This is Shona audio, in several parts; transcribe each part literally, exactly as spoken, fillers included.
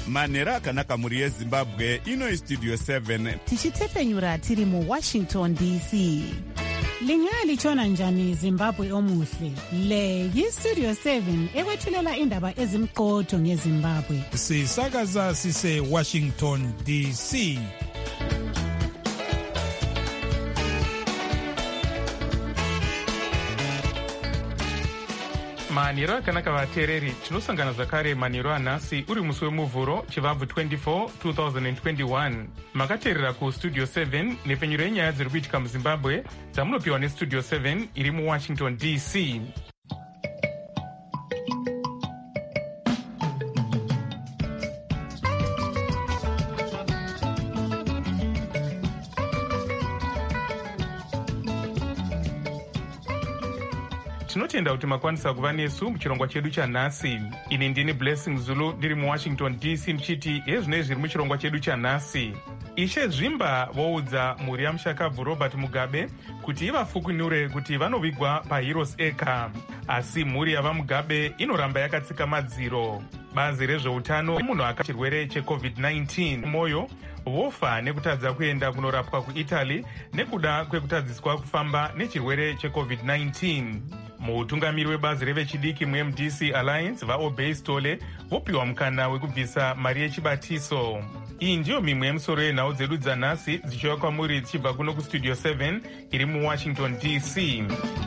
manhero akanaka mhuri yezimbabwe. Ino istudio seven tichitepfenyura tiri muwashington D C. Lingalitshona njani Zimbabwe omuhle? Le yistudio seven ekwethulela indaba ezimqotho ngeZimbabwe. Sisakaza sise Washington D C. manhero akanaka vateereri, tinosangana zvakare manhero anhasi uri musi wemuvhuro chivabvu twenty-four twenty twenty-one. makateerera kustudio seven nepfenyuro yenyaya dziri kuitika muzimbabwe dzamunopiwa nestudio seven iri muwashington D C. tinotenda kuti makwanisa kuva nesu muchirongwa chedu chanhasi. Ini ndini Blessing Zulu ndiri muwashington D C ndichiti hezvinei zviri muchirongwa chedu chanhasi. Ishe Zvimba voudza mhuri yamushakabvu Robert Mugabe kuti ivafukunure kuti vanovigwa paHeroes Acre, asi mhuri yavaMugabe inoramba yakatsika madziro. Bazi rezveutano munhu aka chirwere checovid nineteen moyo vofa nekutadza kuenda kunorapwa kuItaly nekuda kwekutadziswa kufamba nechirwere checovid nineteen. Mutungamiri webazi revechidiki muM D C Alliance vaObey Stole vopiwa mukana wekubvisa mari yechibatiso. Iyi ndiyo mimwe yemusoro yenhau dzedu dzanhasi dzichiuya kwamuri dzichibva kuno kustudio seven iri muwashington D C.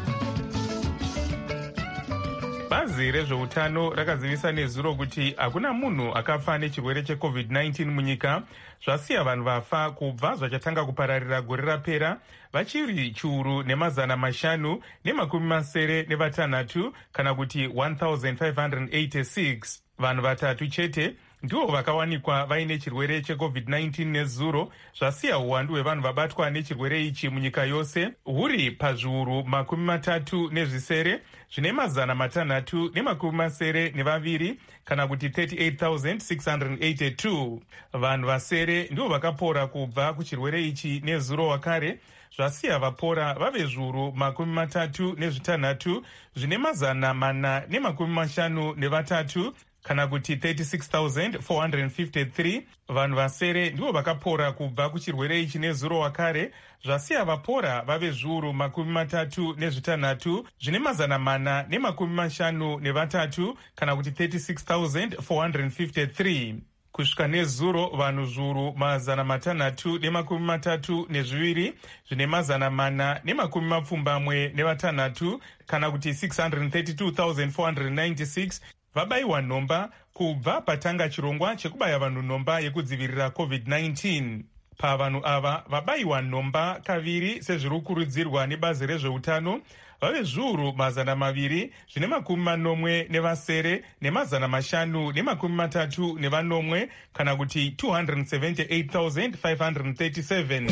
Bazi rezveutano rakazivisa nezuro kuti hakuna munhu akafa nechirwere checovid nineteen munyika, zvasiya vanhu vafa kubva zvachatanga kupararira gore rapera vachiri chiuru nemazana mashanu nemakumi masere nevatanhatu kana kuti one thousand five hundred eighty-six. Vanhu vatatu chete ndivo vakawanikwa vaine chirwere checovid nineteen nezuro, zvasiya uwandu hwevanhu vabatwa nechirwere ichi munyika yose huri pazviuru makumi matatu nezvisere zvine mazana matanhatu nemakumi masere nevaviri kana kuti thirty-eight thousand six hundred eighty-two. Vanhu vasere ndivo vakapora kubva kuchirwere ichi nezuro wakare, zvasiya vapora vave zviuru makumi matatu nezvitanhatu zvine mazana mana nemakumi mashanu nevatatu kana kuti thirty-six thousand four hundred fifty-three. Vanhu vasere ndivo vakapora kubva kuchirwere ichi nezuro wakare, zvasiya vapora vave zviuru makumi matatu nezvitanhatu zvine mazana mana nemakumi mashanu nevatatu kana kuti thirty-six thousand four hundred fifty-three. Kusvika nezuro vanhu zviuru mazana matanhatu nemakumi matatu nezviviri zvine mazana mana nemakumi mapfumbamwe nevatanhatu kana kuti six hundred thirty-two thousand four hundred ninety-six vabayiwa nhomba kubva patanga chirongwa chekubaya vanhu nhomba yekudzivirira covid nineteen. Pavanhu ava vabayiwa nhomba kaviri sezviri kukurudzirwa nebazi rezveutano vave zviuru mazana maviri zvine makumi manomwe nevasere nemazana mashanu nemakumi matatu nevanomwe kana kuti two hundred seventy-eight thousand five hundred thirty-seven.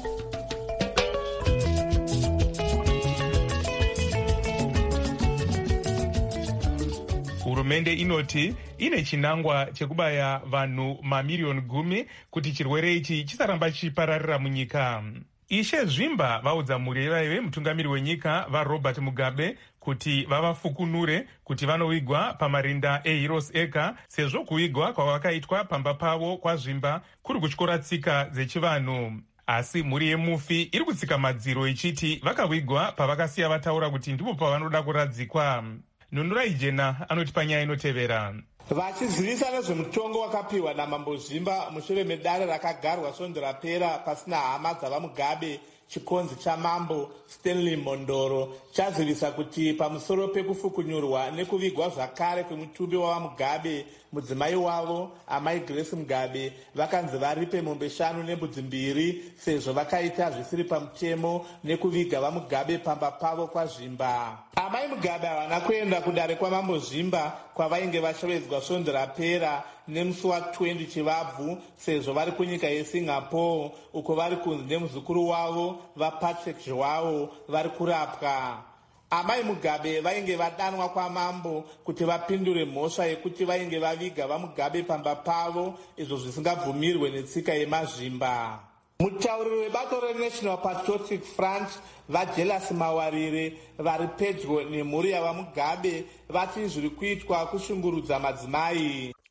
Hurumende inoti ine chinangwa chekubaya vanhu mamiriyoni gumi kuti chirwere ichi chisaramba chichipararira munyika. Ishe Zvimba vaudza mhuri yevaive mutungamiri wenyika vaRobert Mugabe kuti vavafukunure kuti vanovigwa pamarinda eHeroes Acre sezvo kuvigwa kwavakaitwa pamba pavo kwaZvimba kuri kutyora tsika dzechivanhu. Asi mhuri yemufi iri kutsika madziro ichiti vakavigwa pavakasiya vataura kuti ndipo pavanoda kuradzikwa. Nunurai Jena anoti panyaya inotevera. Vachizivisa nezvemutongo wakapiwa naMambo Zvimba mushure medare rakagarwa svondo rapera pasina hama dzavaMugabe, chikonzi chamambo Stanley Mondoro chazivisa kuti pamusoro pekufukunyurwa nekuvigwa zvakare kwemutumbi wavaMugabe, mudzimai wavo amai Grace Mugabe vakanzi varipe mombe shanu nembudzi mbiri sezvo vakaita zvisiri pamutemo nekuviga vaMugabe pamba pavo kwaZvimba. Amai Mugabe havana kuenda kudare kwamambo Zvimba kwavainge vashevedzwa svondo rapera nemusi wa20 chivabvu sezvo vari kunyika yeSingapore uko vari kunzi nemuzukuru wavo vaPatrick Joao vari kurapwa. Amai Mugabe vainge vadanwa kwamambo kuti vapindure mhosva yekuti vainge vaviga vaMugabe pamba pavo, izvo zvisingabvumirwe netsika yemaZvimba. Mutauriri webato reNational Patriotic Front vaJelas Mawarire vari pedyo nemhuri yavaMugabe vati zviri kuitwa kushungurudza madzimai.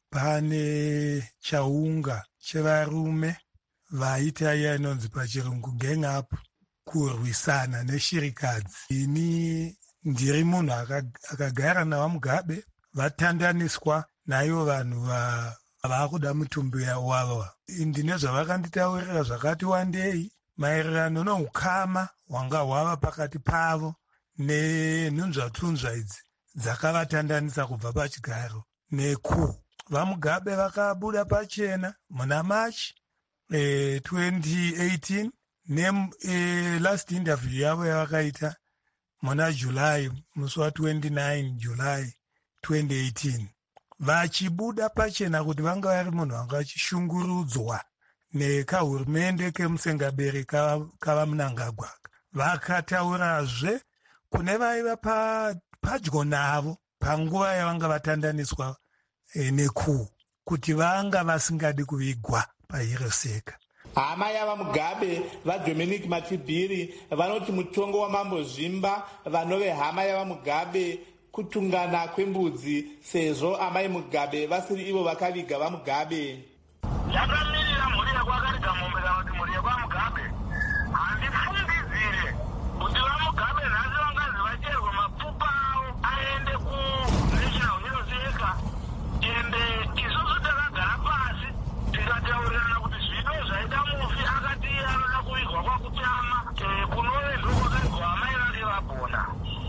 pane chaunga chevarume vaita iya inonzi pachirungu gang up kurwisana neshirikadzi. Ini ndiri munhu akagara navo Mugabe, vatandaniswa naivo vanhu vakuda mutumbi wavo. Ndine zvavakanditaurira zvakati wandei maererano noukama hwanga hwava pakati pavo nenhunzvatunzva idzi dzakavatandanisa kubva pachigaro neku. VaMugabe vakabuda pachena muna March eh, twenty eighteen ne eh, last interview yavo yavakaita muna July musi wa twenty-nine July twenty eighteen, vachibuda pachena kuti vanga vari munhu vanga vachishungurudzwa nekahurumende kemusengaberi kava Mnangagwa. Vakataurazve kune vaiva padyo navo panguva yavanga vatandaniswa e, neku kuti vanga vasingadi kuvigwa paHiroseca. Hama yava Mugabe vaDominic Matibiri vanoti mutongo wamambo Zvimba vanove hama yava Mugabe kutungana kwembudzi sezvo amai Mugabe vasiri ivo vakaviga vaMugabe. Yakamirira mhuri yakwakariga mombe kana kuti mhuri yakwaMugabe handifungidzire kuti vaMugabe nhasi vangazi vacherwe mapfupa avo aende kuNational Hiroseca, ende isusu takagara pasi tikataurirana kuti zvino zvaita mufi akati iye anoda kuvigwa kwakutama kunove ndokwakavigwa amai vake vapona.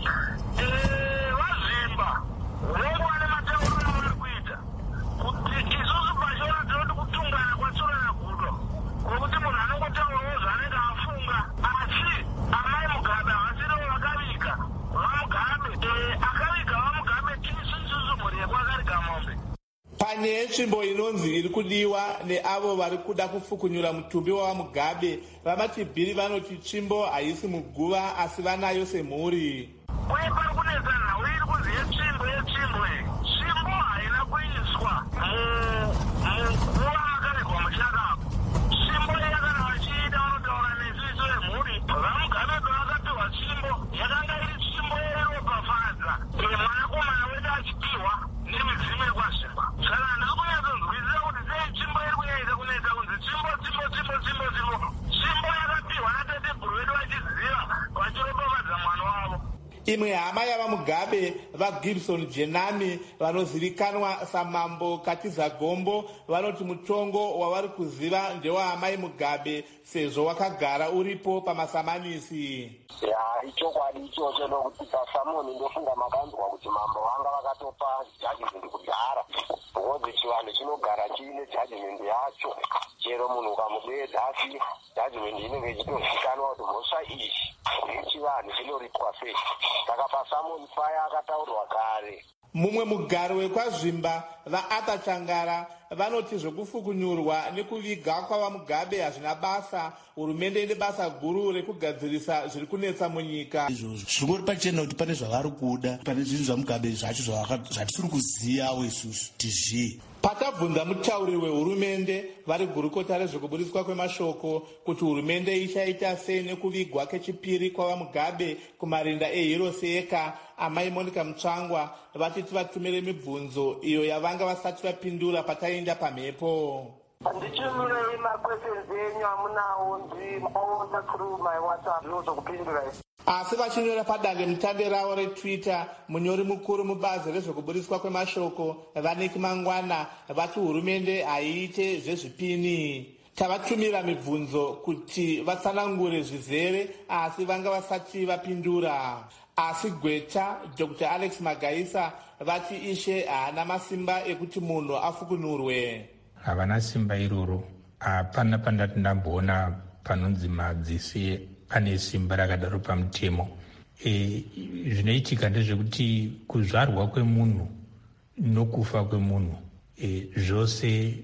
VaZvimba vongowa nematauriro avari kuita kuti isusu pachona tinoti kutungana kwatsurana gudo kwokuti munhu anongotaurawo zvaanenge afunga, asi amai Mugabe havasirivo vakaviga vaMugabe. Akaviga vaMugabe tisu isusu mhuri yekwakariga mombe. Panyaya yetsvimbo inonzi iri kudiwa neavo vari kuda kufukunyura mutumbi wavaMugabe, vaMatibiri vanoti tsvimbo haisi muguva asi vanayo semhuri. Uye pari kunetsa nhau iri kuzi yetsvimbo yetsvimbo iyi. Tsvimbo haina kuiswa muguva makavigwa muchakapo. Tsvimbo iyi kana vachiida vanotaura nesu isu vemhuri. VaMugabe pavakapiwa tsvimbo yakanga iri tsvimbo yeropafadza mwanakomana wedu achipiwa nemidzimu yekwaZvimba. Saka handisi kunyatsonzwisisa kuti sei tsvimbo iri kunyaita kunetsa kunzi tsvimbo tsvimbo tsvimbo tsvimbo tsvimbo. Tsvimbo yakapiwa natateguru vedu vachiziva vachiropafadza mwana wavo. Imwe hama yava Mugabe vaGibson Jenami vanozivikanwa saMambo Katiza Gombo vanoti mutongo wavari kuziva ndewaamai Mugabe sezvo wakagara uripo pamasamanisi. Ya ichokwadi ichocho nokuti pasamoni ndofunga makanzwa kuti mambo vanga vakatopa judgment kudhara, because chivanhu chinogara chiine judgment yacho. Chero munhu ukamubedza asi judgment inenge ichitozikanwa kuti mhosva iyi yechivanhu chinoritwa sei. Saka pasamoni faya akataurwa kare. Mumwe mugaro wekwaZvimba vaArthur Changara vanoti zvokufukunyurwa nekuviga kwavaMugabe hazvina basa. Hurumende ine basa guru rekugadzirisa zviri kunetsa munyika. Zvingori pachena kuti pane zvavari kuda, pane zvinhu zvaMugabe zvacho zvatisiri kuzivawo isusu tizvii. Patabvunza mutauri wehurumende vari gurukota rezvekuburiswa kwemashoko kuti hurumende ichaita sei nekuvigwa kechipiri kwavaMugabe kumarinda eHiroseca, amai Monica Mutsvangwa vachiti vatumire mibvunzo iyo yavanga vasati vapindura pataenda pamhepo. Ndichimurei makweshenzi enyu amunawo ndimaona through my WhatsApp ndinozokupindura. Asi vachinyora padange mutambe ravo reTwitter, munyori mukuru mubazi rezvekuburiswa kwemashoko Vaniki Mangwana vati hurumende haiite zvezvipini. Tavatumira mibvunzo kuti vatsanangure zvizere asi vanga vasati vapindura. Asi Gweta Doctor Alex Magaisa vati ishe haana masimba ekuti munhu afukunurwe. Havana simba iroro. Hapana pandati ndamboona panonzi madzisi ane simba rakadaro pamutemo. E, zvinoitika ndezvekuti kuzvarwa kwemunhu nokufa kwemunhu e, zvose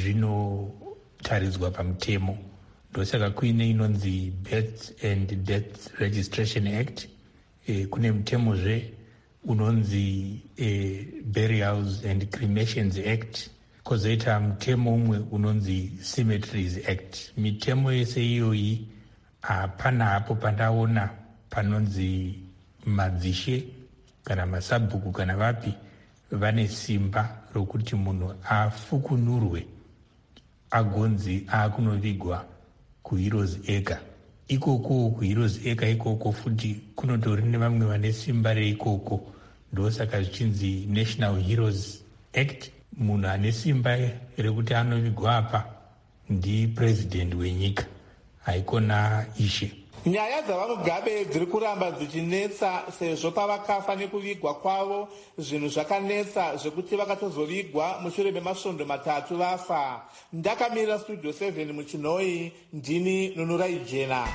zvinotaridzwa pamutemo. Ndosaka kuine inonzi Birth and Death Registration Act. E, kune mutemozve unonzi e, Burials and Cremations Act. Kozoita mutemo umwe unonzi Cemeteries Act. Mitemo yese iyoyi hapana hapo pandaona panonzi madzishe kana masabhuku kana vapi vane simba rokuti munhu afukunurwe agonzi akunovigwa kuheroes acre. Ikoko kuheroes acre ikoko futi kunotori nevamwe vane simba reikoko, ndosaka zvichinzi National Heroes Act. Munhu ane simba rekuti anovigwa apa ndipresident wenyika, haikona ishe. Nyaya dzavamugabe dziri kuramba dzichinetsa sezvo pavakafa nekuvigwa kwavo zvinhu zvakanetsa zvekuti vakatozovigwa mushure memasvondo matatu vafa. Ndakamirira Studio seven muchinoi, ndini Nunurai Jena.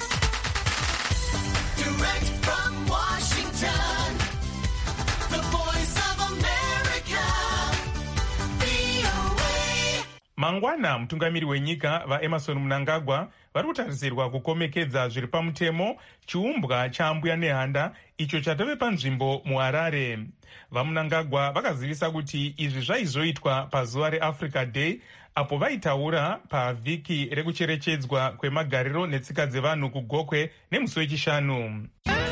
Direct from Washington, the voice of America, V O A. Mangwana mutungamiri wenyika vaEmerson Mnangagwa vari kutarisirwa kukomekedza zviri pamutemo chiumbwa chambuya nehanda icho chatove panzvimbo muHarare. VaMnangagwa vakazivisa kuti izvi zvaizoitwa pazuva reAfrica Day apo vaitaura pavhiki rekucherechedzwa kwemagariro netsika dzevanhu kuGokwe nemusi wechishanu.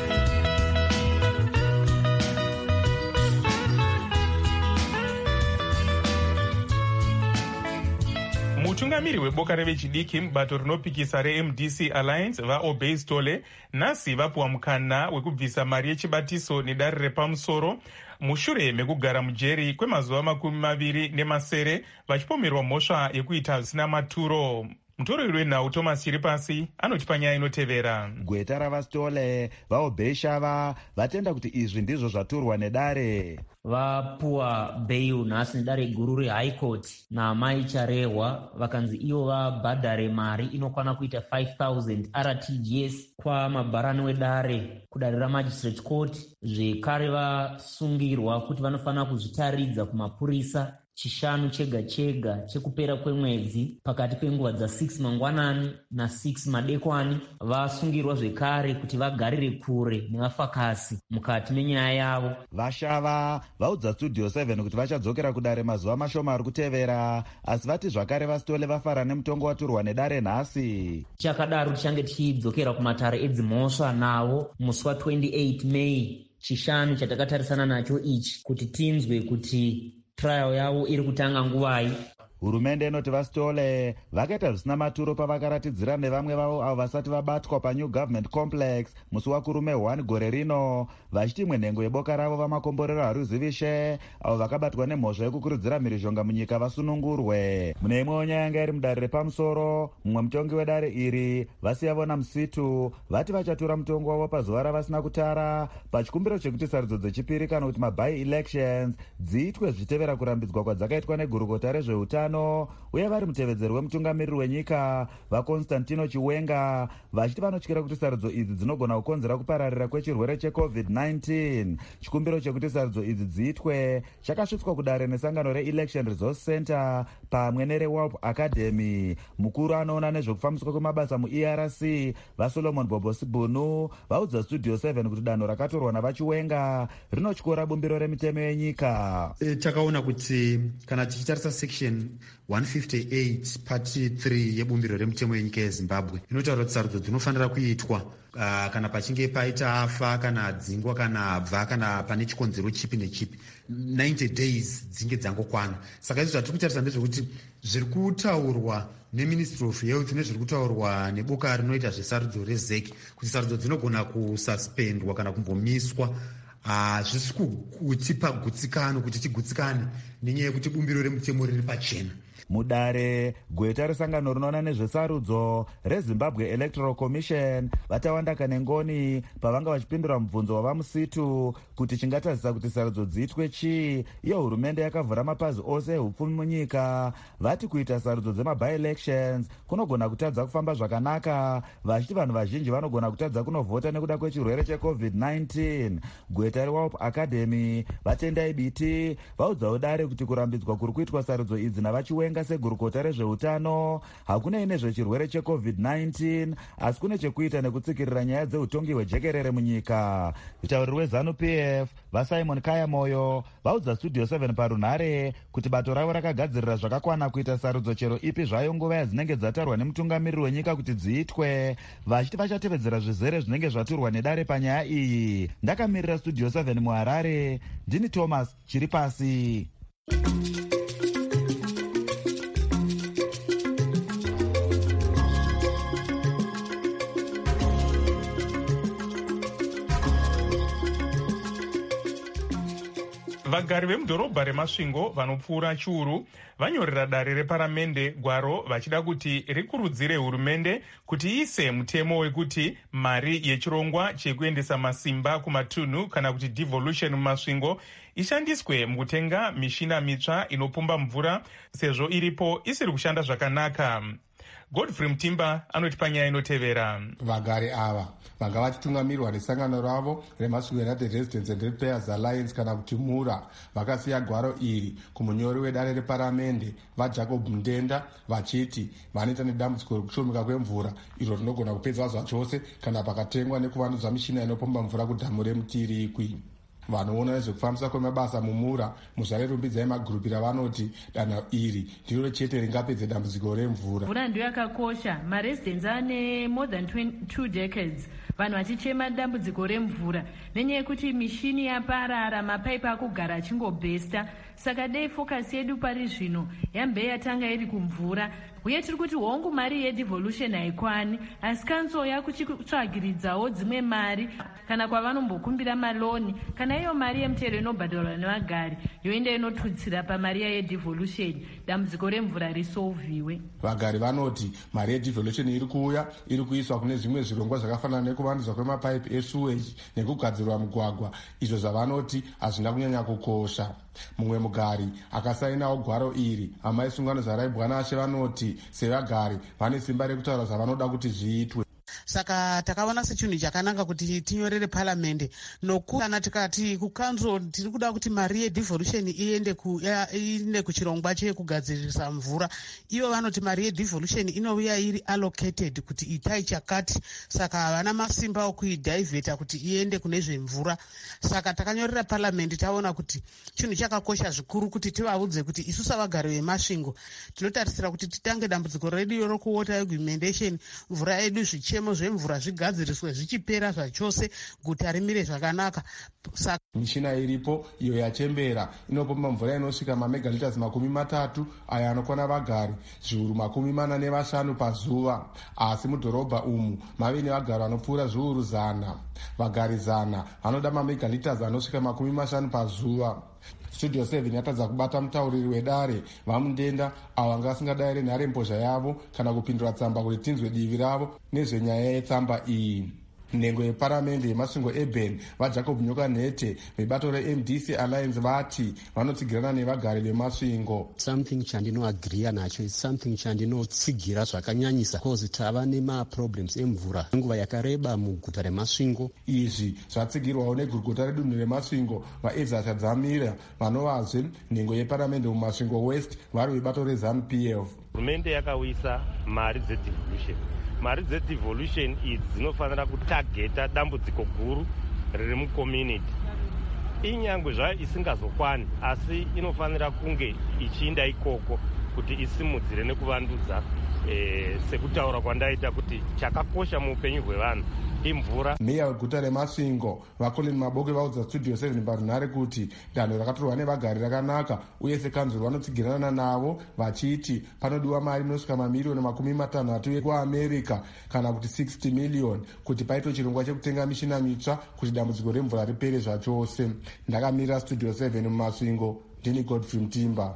Mutungamiri weboka revechidiki mubato rinopikisa reM D C Alliance vaObey Stole nhasi vapuwa mukana wekubvisa mari yechibatiso nedare repamusoro mushure mekugara mujeri kwemazuva makumi maviri nemasere vachipomerwa mhosva yekuita zvisina maturo. Mutorori wenhau Thomas Chiripasi anotipa nyaya inotevera. Gweta ravastole vaObey Shava vatenda kuti izvi ndizvo zvaturwa nedare. Vapuwa bail nhasi nedare guru reHigh Court naamai Charehwa vakanzi ivo vabhadhare mari inokwana kuita five thousand R T G S kwamabharani wedare kudare raMagistrate Court. Zvekare vasungirwa kuti vanofanira kuzvitaridza kumapurisa chishanu chega chega chekupera kwemwedzi pakati penguva dza six mangwanani na six madekwani. Vasungirwa zvekare kuti vagarire kure nevafakasi mukati menyaya yavo. Vashava vaudza Studio seven kuti vachadzokera kudare mazuva mashoma ari kutevera, asi vati zvakare vastole vafara nemutongo waturwa nedare nhasi. Chakadaro tichange tichidzokera kumatare edzimhosva nawo musi wa28 Mei, chishanu chatakatarisana nacho ichi, kuti tinzwe kuti trial yavo iri kutanga nguvai. Hurumende inoti vastole vakaita zvisina maturo pavakaratidzira nevamwe vavo avo vasati vabatwa paNew Government Complex musi wakurume one gore rino, vachiti imwe nhengo yeboka ravo vamakomborero haruzivishe avo vakabatwa nemhosva yekukurudzira mhirizhonga munyika vasunungurwe. Mune imwewo nyaya yanga iri mudare repamusoro, mumwe mutongi wedare iri Vasiyavona Msitu vati vachatura mutongo wavo pazuva ravasina kutara pachikumbiro chekuti sarudzo dzechipiri kana kuti mabai elections dziitwe zvichitevera kurambidzwa kwadzakaitwa negurukota rezveutano uye vari mutevedzeri wemutungamiriri wenyika vaConstantino Chiwenga vachiti vanotyira kuti sarudzo idzi dzinogona kukonzera kupararira kwechirwere checovid nineteen. Chikumbiro chekuti sarudzo idzi dziitwe chakasvitswa kudare nesangano reElection Resource Center pamwe nereWalp Academy. Mukuru anoona nezvekufambiswa kwemabasa muE R C vaSolomon Bobosibunu vaudza Studio seven kuti danho rakatorwa navaChiwenga rinotyora bumbiro remitemo yenyika. E, takaona kuti kana tichitarisa section one fifty-eight part three yebumbiro remutemo yenyika yeZimbabwe inotaura kuti sarudzo dzinofanira kuitwa uh, kana pachinge paita afa kana dzingwa kana abva kana pane chikonzero chipi nechipi ninety days dzinge dzangokwana. Saka izvi zvatiri kutarisa ndezvekuti zviri kutaurwa neMinistry of Health nezviri kutaurwa neboka rinoita zvesarudzo rezeki kuti sarudzo dzinogona kususpendwa kana kumbomiswa hazvisi uh, kutipa gutsikano kuti tigutsikane nenyaya yekuti bumbiro remutemo riri pachena. Mudare gweta resangano rinoona nezvesarudzo reZimbabwe Electoral Commission vatawanda kanengoni pavanga vachipindura mubvunzo wavaMusitu kuti chingatadzisa kuti sarudzo dziitwe chii. Iyo hurumende yakavhura mapazi ose ehupfumi munyika vati kuita sarudzo dzemaby elections kunogona kutadza kufamba zvakanaka, vachiti vanhu vazhinji vanogona kutadza kunovhota nekuda kwechirwere checovid nineteen. Gweta reWalp Academy vatendai biti vaudzawo dare kuti kurambidzwa kuri kuitwa sarudzo idzi navaChiwenga kuvenga segurukota rezveutano hakunei nezvechirwere checovid nineteen asi kune chekuita nekutsikirira nyaya dzeutongi hwejekerere munyika. mutauriri wezanu P F vasimon kayamoyo vaudza studio seven parunhare kuti bato ravo rakagadzirira zvakakwana kuita sarudzo chero ipi zvayo nguva yadzinenge dzatarwa nemutungamiriri wenyika kuti dziitwe, vachiti vachatevedzera zvizere zvinenge zvaturwa nedare panyaya iyi. Ndakamirira studio seven muharare, ndini Thomas chiri pasi. Vagari vemudhorobha remasvingo vanopfuura chiuru vanyorera dare reparamende gwaro vachida kuti rikurudzire hurumende kuti iise mutemo wekuti mari yechirongwa chekuendesa masimba kumatunhu kana kuti devolution mumasvingo ishandiswe mukutenga mishina mitsva inopomba mvura sezvo iripo isiri kushanda zvakanaka. Godfrey Mutimba anoti panyaya inotevera. Vagari ava vanga vachitungamirirwa nesangano ravo remasvingo United Residents and Ratepayers Alliance kana kuti mura vakasiya gwaro iri kumunyori wedare reparamende vaJacob Mundenda vachiti vanoita nedambudziko rekushomeka kwemvura iro rinogona kupedzwa zvachose kana pakatengwa nekuvandudzwa mishina inopomba mvura kudhamu remutirikwi. Vanoona nezvekufambisa kwemabasa mumura muzvare rumbidzai magurupira vanoti danho iri ndiro chete ringapedze dambudziko remvura. Mvura ndiyo yakakosha. Maresidents ane more than two decades vanhu vachichema dambudziko remvura nenyaya yekuti mishini yaparara, mapaipi akugara achingobhesta. Saka dei focus yedu pari zvino yambe yatanga iri kumvura uye tiri kuti hongu mari yedevolution haikwani asi kanso yakuchitsvagiridzawo dzimwe mari kana kwavanombokumbira maloni kana iyo mari yemutero inobhadharwa nevagari yoenda inotutsira pamari yedevolution dambudziko remvura risolviwe. Vagari vanoti mari yedevolution iri kuuya iri kuiswa kune zvimwe zvirongwa zvakafanana nekuvandudzwa kwemapaipi esewage nekugadzirwa mugwagwa izvo zvavanoti hazvina kunyanya kukosha. Mumwe mugari akasainawo gwaro iri amai sungano zaraibwa nashe vanoti sevagari vane simba rekutaura zvavanoda kuti zviitwe. Saka takaona sechinhu chakanaka kuti tinyorere paramende nokukana tikati kukanzo tiri kuda kuti mari yedevolution iende ku iende kuchirongwa chekugadzirisa mvura. Ivo vanoti mari yedevolution inouya iri allocated kuti itai chakati saka havana masimba okuidhaivheta kuti iende kune zvemvura. Saka takanyorera paramende taona kuti chinhu chakakosha zvikuru kuti tivaudze kuti isusu vagari vemasvingo tinotarisira kuti titange dambudziko redu rokuwater augmentation mvura yedu zvichemo zvemvura zvigadziriswe zvichipera zvachose guta rimire zvakanaka. Saka mishina iripo iyo yachembera inopomba mvura inosvika mamegaliters makumi matatu aya anokwana vagari zviuru makumi mana nevashanu pazuva asi mudhorobha umu mave nevagari vanopfuura zviuru zana. Vagari zana vanoda mamegaliters anosvika makumi mashanu pazuva. Studio seven yatadza kubata mutauriri wedare vaMundenda avo vanga vasingadayire nhare mbozha yavo kana kupindura tsamba kuti tinzwe divi ravo nezvenyaya yetsamba iyi. Nhengo yeparamende yemasvingo eben vaJacob Nyoka Nhete vebato reM D C Alliance vati vanotsigirana nevagari vemasvingo. Something chandinoagriya nacho is something chandinotsigira zvakanyanyisa because tava nemaproblems emvura nguva yakareba muguta remasvingo. Izvi zvatsigirwawo negurukota redunhu remasvingo vaEzra Tadzamira vanovazve nhengo yeparamende mumasvingo west vari vebato reZanu P F. Hurumende yakauyisa mari dzedevolution. Mari dzedevolution idzi dzinofanira kutageta dambudziko guru riri mucommunity. Inyangwe zvayo isingazokwani asi inofanira kunge ichiinda ikoko kuti isimudzire nekuvandudza eh, sekutaura kwandaita kuti chakakosha muupenyu hwevanhu imvura. Meya weguta remasvingo vaColin Maboke vaudza Studio seven parunhare kuti danho rakatorwa nevagari rakanaka uye sekanzuro vanotsigirana navo vachiti panodiwa mari inosvika mamiriyoni makumi matanhatu ekuamerica kana kuti sixty million kuti paitwe chirongwa chekutenga mishina mitsva kuti dambudziko remvura ripere zvachose. Ndakamirira Studio seven mumasvingo ndini Godfrey Mutimba.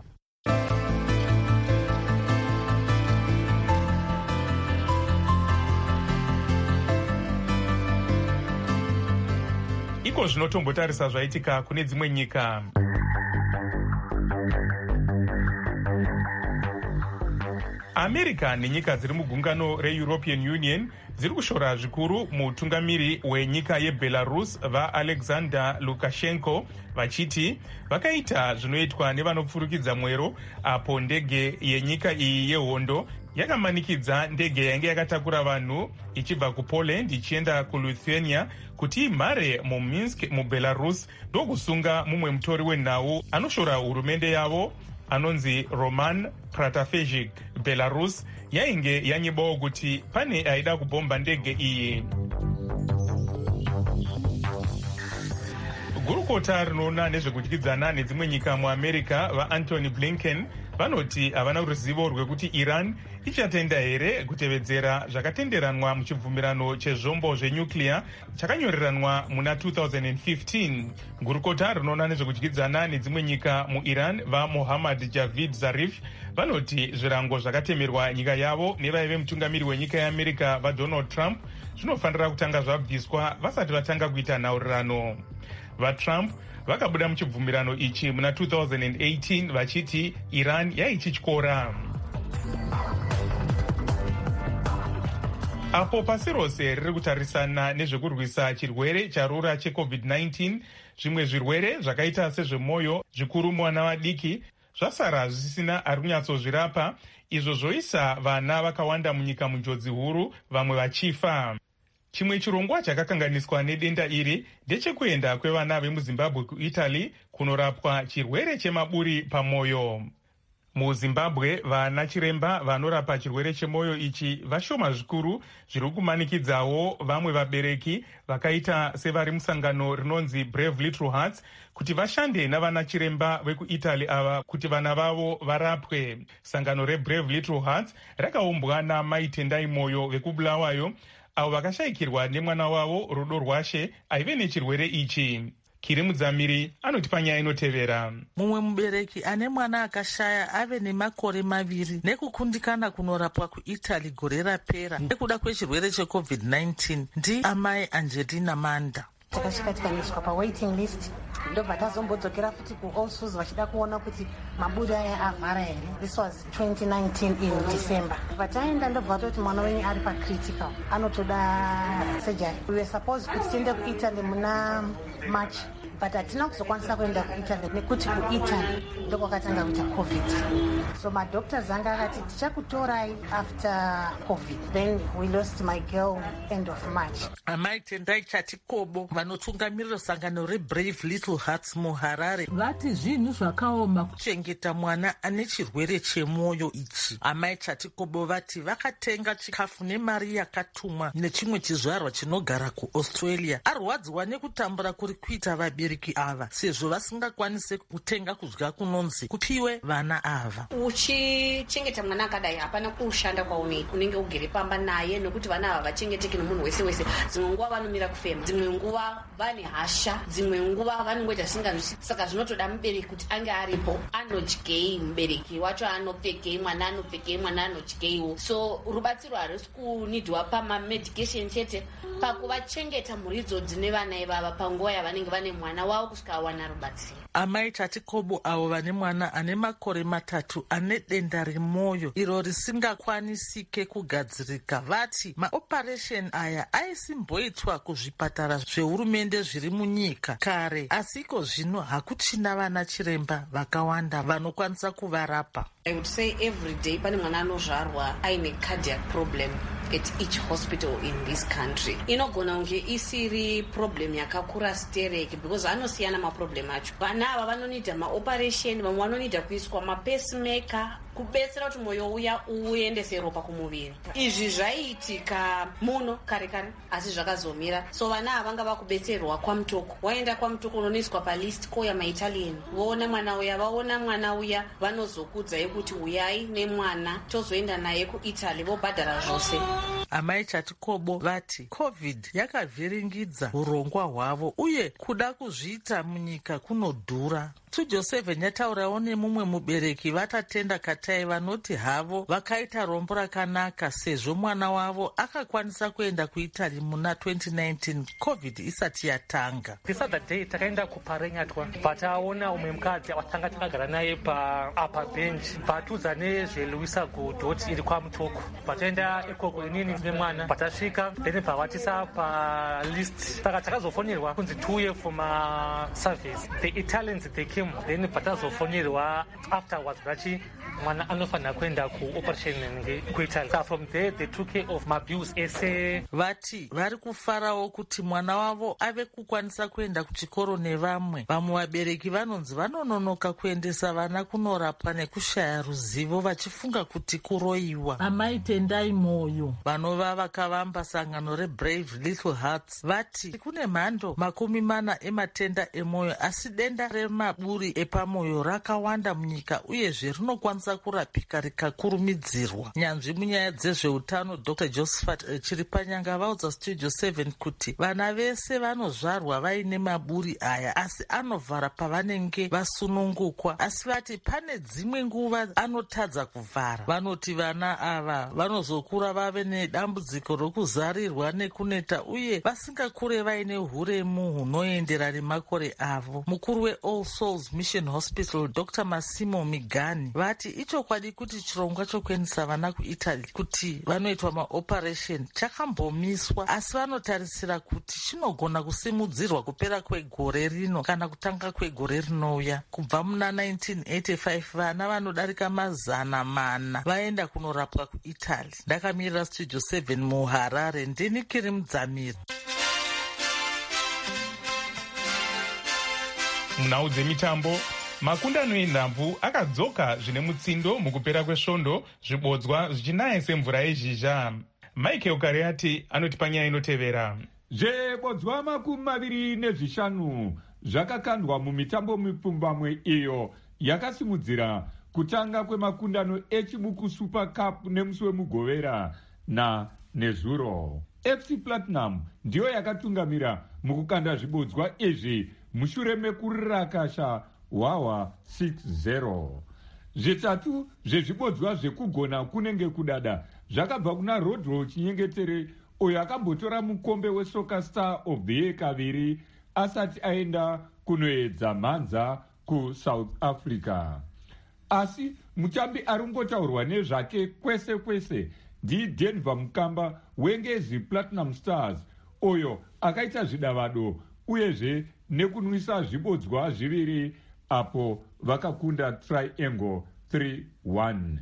Iko zvinotombotarisa zvaitika kune dzimwe nyika. maamerica nenyika dziri mugungano reeuropean union dziri kushora zvikuru mutungamiri wenyika yebelarus vaalexander lukashenko vachiti vakaita zvinoitwa nevanopfurukidza mwero apo ndege yenyika iyi yehondo yakamanikidza ndege yainge yakatakura vanhu ichibva kupoland ichienda kulithuania kuti imhare muminsk mubelarus ndokusunga mumwe mutori wenhau anoshora hurumende yavo anonzi Roman Pratafezhik. Belarus yainge yanyebawo kuti pane aida kubhomba ndege iyi. Gurukota rinoona nezvekudyidzana nedzimwe nyika muAmerica vaAntony Blinken vanoti havana ruzivo rwekuti Iran ichatenda here kutevedzera zvakatenderanwa muchibvumirano chezvombo zvenyuclear chakanyoreranwa muna two thousand fifteen. Gurukota rinoona nezvekudyidzana nedzimwe nyika muIran vaMohammad Javad Zarif vanoti zvirango zvakatemerwa nyika yavo nevaive mutungamiri wenyika yeAmerica vaDonald Trump zvinofanira kutanga zvabviswa vasati vatanga kuita nhaurirano. VaTrump vakabuda muchibvumirano ichi muna two thousand eighteen vachiti Iran yaichityora. Apo pasi rose riri kutarisana nezvekurwisa chirwere charura checovid nineteen, zvimwe zvirwere zvakaita sezvemwoyo zvikuru muvana vadiki zvasara zvisina ari kunyatsozvirapa, izvo zvoisa vana vakawanda munyika munjodzi huru, vamwe vachifa. Chimwe chirongwa chakakanganiswa nedenda iri ndechekuenda kwevana vemuZimbabwe kuItaly kunorapwa chirwere chemaburi pamwoyo. MuZimbabwe vana chiremba vanorapa chirwere chemwoyo ichi vashoma zvikuru, zviri kumanikidzawo vamwe vabereki vakaita sevari musangano rinonzi Brave Little Hearts kuti vashande navana chiremba vekuItaly ava kuti vana vavo varapwe. Sangano reBrave Little Hearts rakaumbwa namai Tendai Moyo vekubulawayo avo vakashayikirwa nemwana wavo Rudo Rwashe aive nechirwere ichi. Kiri Mudzamiri anoti panyaya inotevera. Mumwe mubereki ane mwana akashaya ave nemakore maviri nekukundikana kunorapwa kuItaly gore rapera nekuda kwechirwere checovid nineteen ndiamai Angelina Manda. Takasvika tikaniswa pawaiting list ndobva tazombodzokera futi kuallsous vachida kuona kuti maburi aya avhara here. This was twenty nineteen in December. Pataenda ndobva toti mwana wenyu ari pacritical anotoda surgery. We were supposed kuti tiende kuItaly muna March, but hatina kuzokwanisa kuenda kuItaly nekuti kuItaly ndokwakatanga kuita covid. So madoctors anga akati tichakutorai after covid. Then we lost my girl end of March. Amai Tendai Chatikobo vanotungamirira sangano reBrave Little Hearts muHarare vati zvinhu zvakaoma kuchengeta mwana ane chirwere chemwoyo ichi. Amai Chatikobo vati vakatenga chikafu nemari yakatumwa nechimwe chizvarwa chinogara kuAustralia arwadziwa nekutambura kuri kuita vabereki ava sezvo vasingakwanise kutenga kudya kunonzi kupiwe vana ava. Uchichengeta mwana akadai hapana kushanda kwaunoita, unenge ugere pamba naye nekuti vana ava vachengeteke nemunhu wese wese. Dzimwe nguva vanomira kufema, dzimwe nguva vane hasha, dzimwe nguva vanongoita zvisinganzwisisi. Saka zvinotoda mubereki kuti ange aripo, anodyei mubereki wacho, anopfekei mwana, anopfekei mwana, anodyeiwo. So rubatsiro harisi kunidhwa pamamedication chete, pakuvachengeta mhuri idzodzi nevana ivava panguva yavanenge vane mwana wavo kusvika awana rubatsiro. Amai Chatikobo avo vane mwana ane makore matatu ane denda remwoyo iro risingakwanisike kugadzirika vati maoperation aya aisimboitwa kuzvipatara zvehurumende zviri munyika kare, asiko zvino hakuchina vana chiremba vakawanda vanokwanisa kuvarapa. I would say every day pane mwana anozvarwa aine cardiac problem at each hospital in this country. Inogona kunge isiri problem yakakura stereki because anosiyana maproblem acho. Vana ava vanonida maoperation, vamwe vanonida kuiswa mapacemaker kubetsera kuti mwoyo uya uendese ropa kumuviri. Izvi zvaiitika muno kare kare asi zvakazomira. So vana ava vanga vakubetserwa kwamutoko. Waenda kwamutoko unoiswa palist koya maItalian. Voona mwana uya, vaona mwana uya vanozokudza kuti uyai nemwana tozoenda naye kuItaly vobhadhara zvose. amai Chatikobo vati covid yakavhiringidza urongwa hwavo uye kuda kuzviita munyika kunodhura. Studio seven yataurawo nemumwe mubereki vatatenda Katai vanoti havo vakaita rombo rakanaka sezvo mwana wavo akakwanisa kuenda kuItaly muna twenty nineteen covid isati yatanga. This other day takaenda kuparenyatwa vataona umwe mukadzi watanga takagara naye paapa bench vatiudza nezveLuisa Godot iri kwaMutoko. Vataenda ikoko inini nemwana vatasvika then bvavatisa palist saka takazofonierwa kunzi tiuye for maservice. The Italians they came then patazofonierwa afterwards vachi mwana anofanira kuenda kuoperation kuItaly. So from there they took care of mabuse ese. Vati vari kufarawo kuti mwana wavo ave kukwanisa kuenda kuchikoro nevamwe. Vamwe vabereki vanonzi vanononoka kuendesa vana kunorapwa nekushaya ruzivo vachifunga kuti kuroiwa. Amai Tendai Moyo vanova vakavamba sangano reBrave Little Hearts vati kune mhando makumi mana ematenda emwoyo asi denda remaburi epamwoyo rakawanda munyika uyezve rinokwanisa kurapika rikakurumidzirwa. Nyanzvi munyaya dzezveutano Dr Josephat Chiripanyanga vaudza Studio seven kuti vana vese vanozvarwa vaine maburi aya asi anovhara pavanenge vasunungukwa, asi vati pane dzimwe nguva anotadza kuvhara. Vanoti vana ava vanozokura vave nedambudziko rokuzarirwa nekuneta uye vasingakure vaine huremu hunoendera nemakore avo. Mukuru weAll Souls Mission Hospital Dr Masimo Migani vati ichokwadi kuti chirongwa chokuendesa vana kuItaly kuti vanoitwa maoperation chakambomiswa asi vanotarisira kuti chinogona kusimudzirwa kupera kwegore rino kana kutanga kwegore rinouya. Kubva muna nineteen eighty-five vana vanodarika mazana mana vaenda kunorapwa kuItaly. Ndakamirira Studio seven muHarare ndini Kiri Mudzamiri. Munhau dzemitambo, makundano enhabvu akadzoka zvine mutsindo mukupera kwesvondo zvibodzwa zvichinaya semvura yezhizha. Michael Kariati anoti panyaya inotevera. Zvebodzwa makumi maviri nezvishanu zvakakandwa mumitambo mipfumbamwe iyo yakasimudzira kutanga kwemakundano echibuku Super Cup nemusi wemugovera na nezuro. F C Platinum ndiyo yakatungamira mukukanda zvibodzwa izvi mushure mekurakasha wawa six zero. Zvitatu zvezvibodzwa zvekugona kunenge kudada zvakabva kuna Rodro Chinyengetere uyo akambotora mukombe weSoccer Star of the Year kaviri asati aenda kunoedza mhanza kuSouth Africa. Asi mutambi aringotaurwa nezvake kwese kwese ndiDenver Mukamba weNgezi Platinum Stars uyo akaita zvidavado uyezve nekunwisa zvibodzwa zviviri apo vakakunda Triangle three one.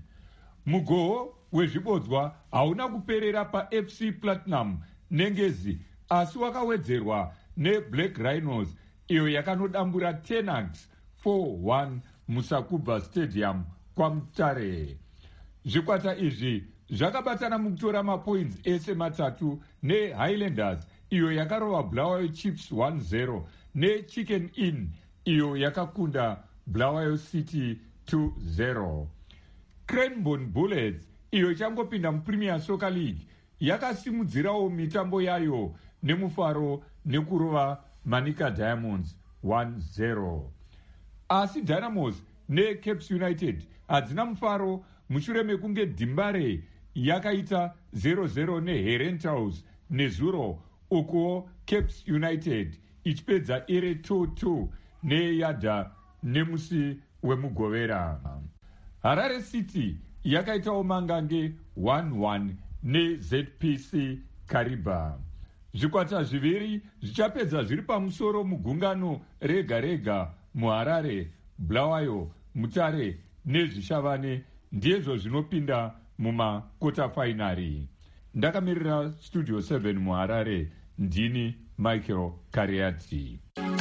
Mugoho wezvibodzwa hauna kuperera paF C Platinum neNgezi asi wakawedzerwa neBlack Rhinos iyo yakanodambura Tenax four one muSakubva Stadium kwaMutare. Zvikwata izvi zvakabatana mukutora mapoints ese matatu neHighlanders iyo yakarova Bulawayo Chiefs one zero neChicken Inn iyo yakakunda Bulawayo City two zero. Cranbourne Bullets iyo ichangopinda muPremier Soccer League yakasimudzirawo mitambo yayo nemufaro nekurova Manica Diamonds one zero. Asi Dynamos neCapes United hadzina mufaro mushure mekunge Dimbare yakaita zero zero neHerentals nezuro uko Capes United ichipedza iri two two neyadha nemusi wemugovera. Harare City yakaitawo mangange one one neZ P C Kariba. Zvikwata zviviri zvichapedza zviri pamusoro mugungano rega rega muHarare, Bulawayo, Mutare nezvishavane ndizvo zvinopinda mumakota fainari. Ndakamirira Studio seven muHarare ndini Michael Kariati.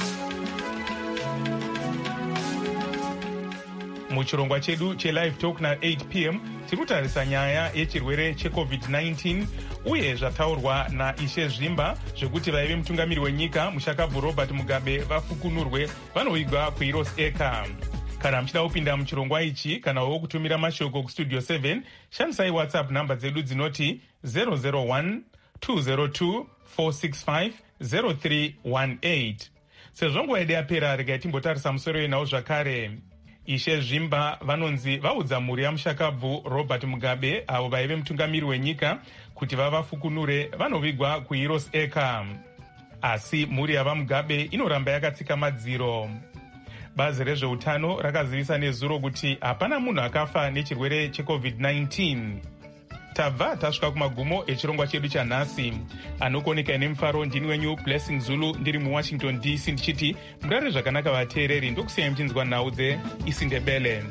Muchirongwa chedu chelive talk na eight p m tiri kutarisa nyaya yechirwere checovid nineteen uye zvataurwa naIshe Zvimba zvekuti vaive mutungamiri wenyika Mushakabvu Robert Mugabe vafukunurwe vanovigwa kuHeroes Acre. Kana muchida kupinda muchirongwa ichi kana wo kutumira mashoko kustudio seven, shandisai WhatsApp namba dzedu dzinoti zero zero one two zero two four six five zero three one eight. Sezvo nguva yedu yapera, regai timbotarisa musoro yenawo zvakare. Ishe Zvimba vanonzi vaudza mhuri yamushakabvu Robert Mugabe avo vaive mutungamiri wenyika kuti vavafukunure vanovigwa kuHeroes Acre. Asi mhuri yavaMugabe inoramba yakatsika madziro. Bazi rezveutano rakazivisa nezuro kuti hapana munhu akafa nechirwere checovid nineteen. Tabva tasvika kumagumo echirongwa chedu chanhasi. Anokoneka nemufaro ndini wenyu Blessing Zulu ndiri muWashington D C ndichiti murare zvakanaka vateereri, ndokusiyai muchinzwa nhau dzeIsindebele.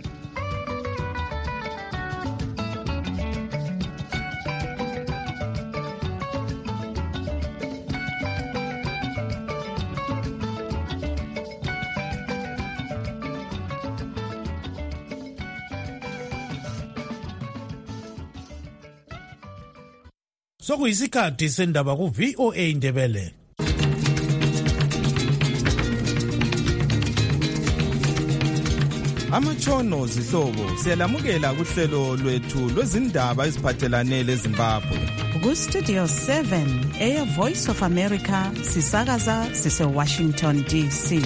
Sokuyisikhathi sendaba ku-V O A Indebele. Amatshono zihlobo siyalamukela kuhlelo lwethu lwezindaba eziphathelane leZimbabwe. Ku-Studio seven, Air Voice of America, sisakaza sise-Washington D C.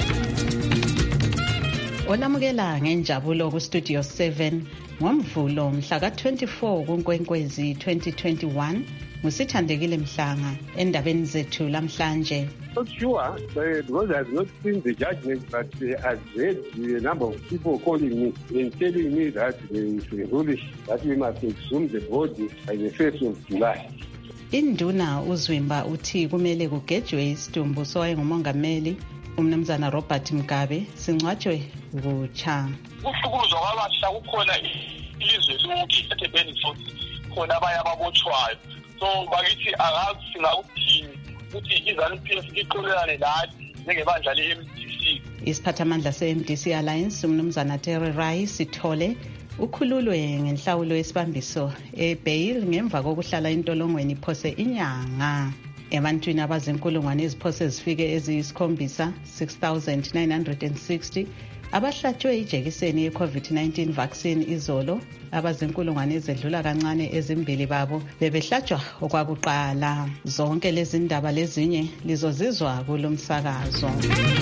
Olamukela ngenjabulo ku-Studio seven ngomvulo mhla ka-twenty-four kuNkwenkwezi twenty twenty-one, ngusithandekile Mhlanga endabeni zethu lamhlanje. Not sure, uh, because I have not seen the judgment, but uh, I've read the number of people calling me and telling me that there is a ruling that we must exhume the body by the first of July. Induna uZwimba uthi kumele kugejwe isidumbu sowayengumongameli umnumzana Robert Mugabe singcwatshwe kutsha. Ukuhlukuzwa kwabasha kukhona ilizwe lonke eThebenifort khona abanye ababotshwayo. So bakithi akazi singakuthini ukuthi iZANU P F iqolelane nathi njengebandla le-M D C. Isiphathamandla se-M D C Alliance umnumzana Terry Rai Sithole ukhululwe ngenhlawulo yesibambiso ebail ngemva kokuhlala intolongweni iphose inyanga. Ebantwini abazinkulungwane eziphose zifike eziyisikhombisa six thousand nine hundred sixty abahlatshwe ijekiseni ye-COVID nineteen vaccine izolo, abazinkulungwane ezedlula kancane ezimbili babo bebehlatshwa okwakuqala. Zonke lezi ndaba lezinye lizozizwa kulo msakazo.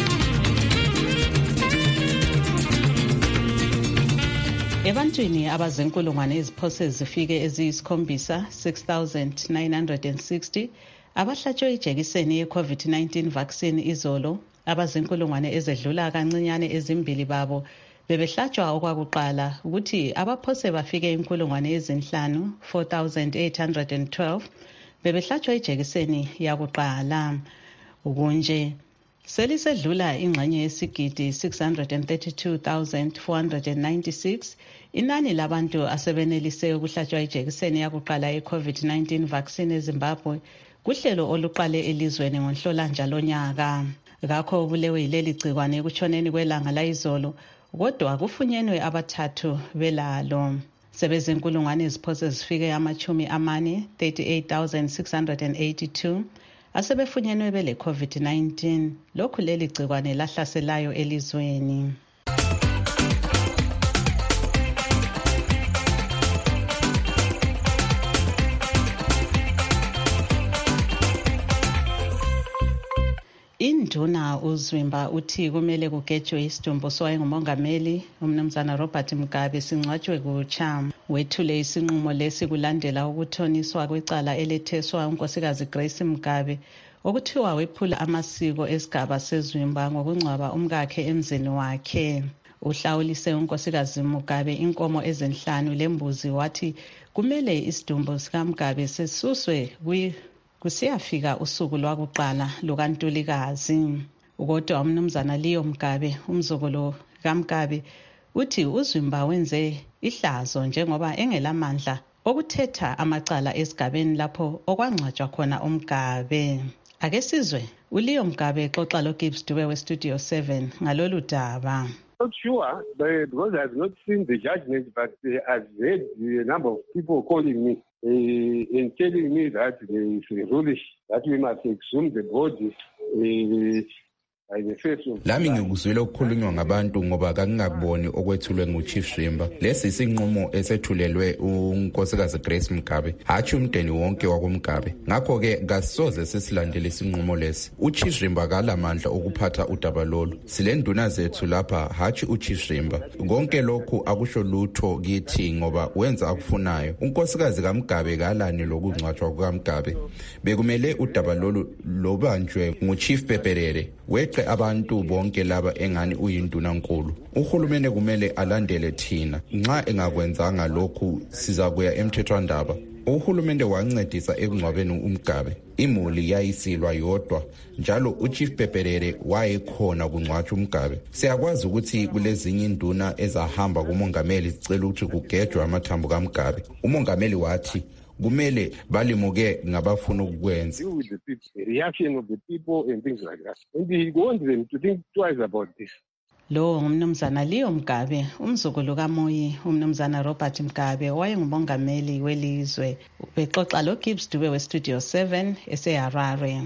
Ebantwini abazinkulungwane eziphose zifike eziyisikhombisa six thousand nine hundred sixty abahlatshwe ijekiseni ye-COVID nineteen vaccine izolo, abazinkulungwane ezedlula kancinyane ezimbili babo bebehlatshwa okwakuqala, ukuthi abaphose bafike inkulungwane ezinhlanu four thousand eight hundred twelve bebehlatshwa ijekiseni yakuqala. Ukunje selisedlula ingxenye yesigidi six hundred thirty-two thousand four hundred ninety-six inani labantu asebenelise ukuhlatshwa ijekiseni yakuqala ye-COVID nineteen vaccine eZimbabwe kuhlelo oluqale elizweni ngoNhlolanja lonyaka. Ngakho ubulewe yileli gcikwane ekutshoneni kwelanga layizolo, kodwa kufunyenwe abathathu belalo. Sebezinkulungwane eziphose zifike amachumi amane thirty-eight thousand six hundred eighty-two asebefunyenwe bele COVID nineteen, lokhu leli gcikwane lahlaselayo elizweni. Induna uZwimba uthi kumele kugejwe isidumbu sowayengumongameli umnumzana Robert Mugabe singcwatshwe kutsha. Wethule isinqumo lesi kulandela ukuthoniswa kwecala eletheswa unkosikazi Grace Mugabe okuthiwa wephula amasiko esigaba seZwimba ngokungcwaba umkakhe emzini wakhe. Uhlawulise unkosikazi Mugabe inkomo ezinhlanu lembuzi, wathi kumele isidumbu sikaMugabe sesuswe kwi kusiyafika usuku lwakuqala lukaNtulikazi. Kodwa umnumzana Leo Mugabe umzukulu kaMugabe uthi uZwimba wenze ihlazo njengoba engelamandla okuthetha amacala esigabeni lapho okwangcwatshwa khona uMugabe. Ake sizwe uLeo Mugabe exoxa loGibbs Dube weStudio seven ngalolu daba. Not sure, but because I have not seen the judgment, but uh, I've read the number of people calling me uh, and telling me that there is a ruling that we must exhume the body uh, lami ngikuzwile ukukhulunywa ngabantu ngoba kakungakuboni okwethulwe nguChief Shrimba. Lesi isinqumo esethulelwe unkosikazi Grace Mugabe, hatshi umndeni wonke wakumgabe. Ngakho-ke kasisoze sesilandele isinqumo lesi. uChief Shrimba akalamandla okuphatha udaba lolu. Sile nduna zethu lapha, hatshi uChief Shrimba. Konke lokhu akusho lutho kithi ngoba wenza akufunayo. Unkosikazi kaMgabe kalani lokungcwatshwa kukaMgabe. Bekumele udaba lolu lobanjwe nguChief Peperere, weqe abantu bonke laba engani uyinduna nkulu. Uhulumene kumele alandele thina. Nxa engakwenzanga lokhu sizakuya emthethwandaba. Uhulumende wancedisa ekungcwabeni uMgabe. Imuli yayisilwa yodwa, njalo uChief Peperere wayekhona kungcwatshwa uMgabe. Siyakwazi ukuthi kulezinye induna ezahamba kumongameli zicela ukuthi kugejwe amathambo kaMgabe. Umongameli wathi kumele balimuke ngabafuna ukukwenza. The reaction of the people and things like that. And we want them to think twice about this. Lo ngumnumzana Leo Mugabe, umzukulu kaMoyi, umnumzana Robert Mugabe wayengumongameli welizwe. Bexoxa lo Gibbs Dube we Studio seven eseHarare.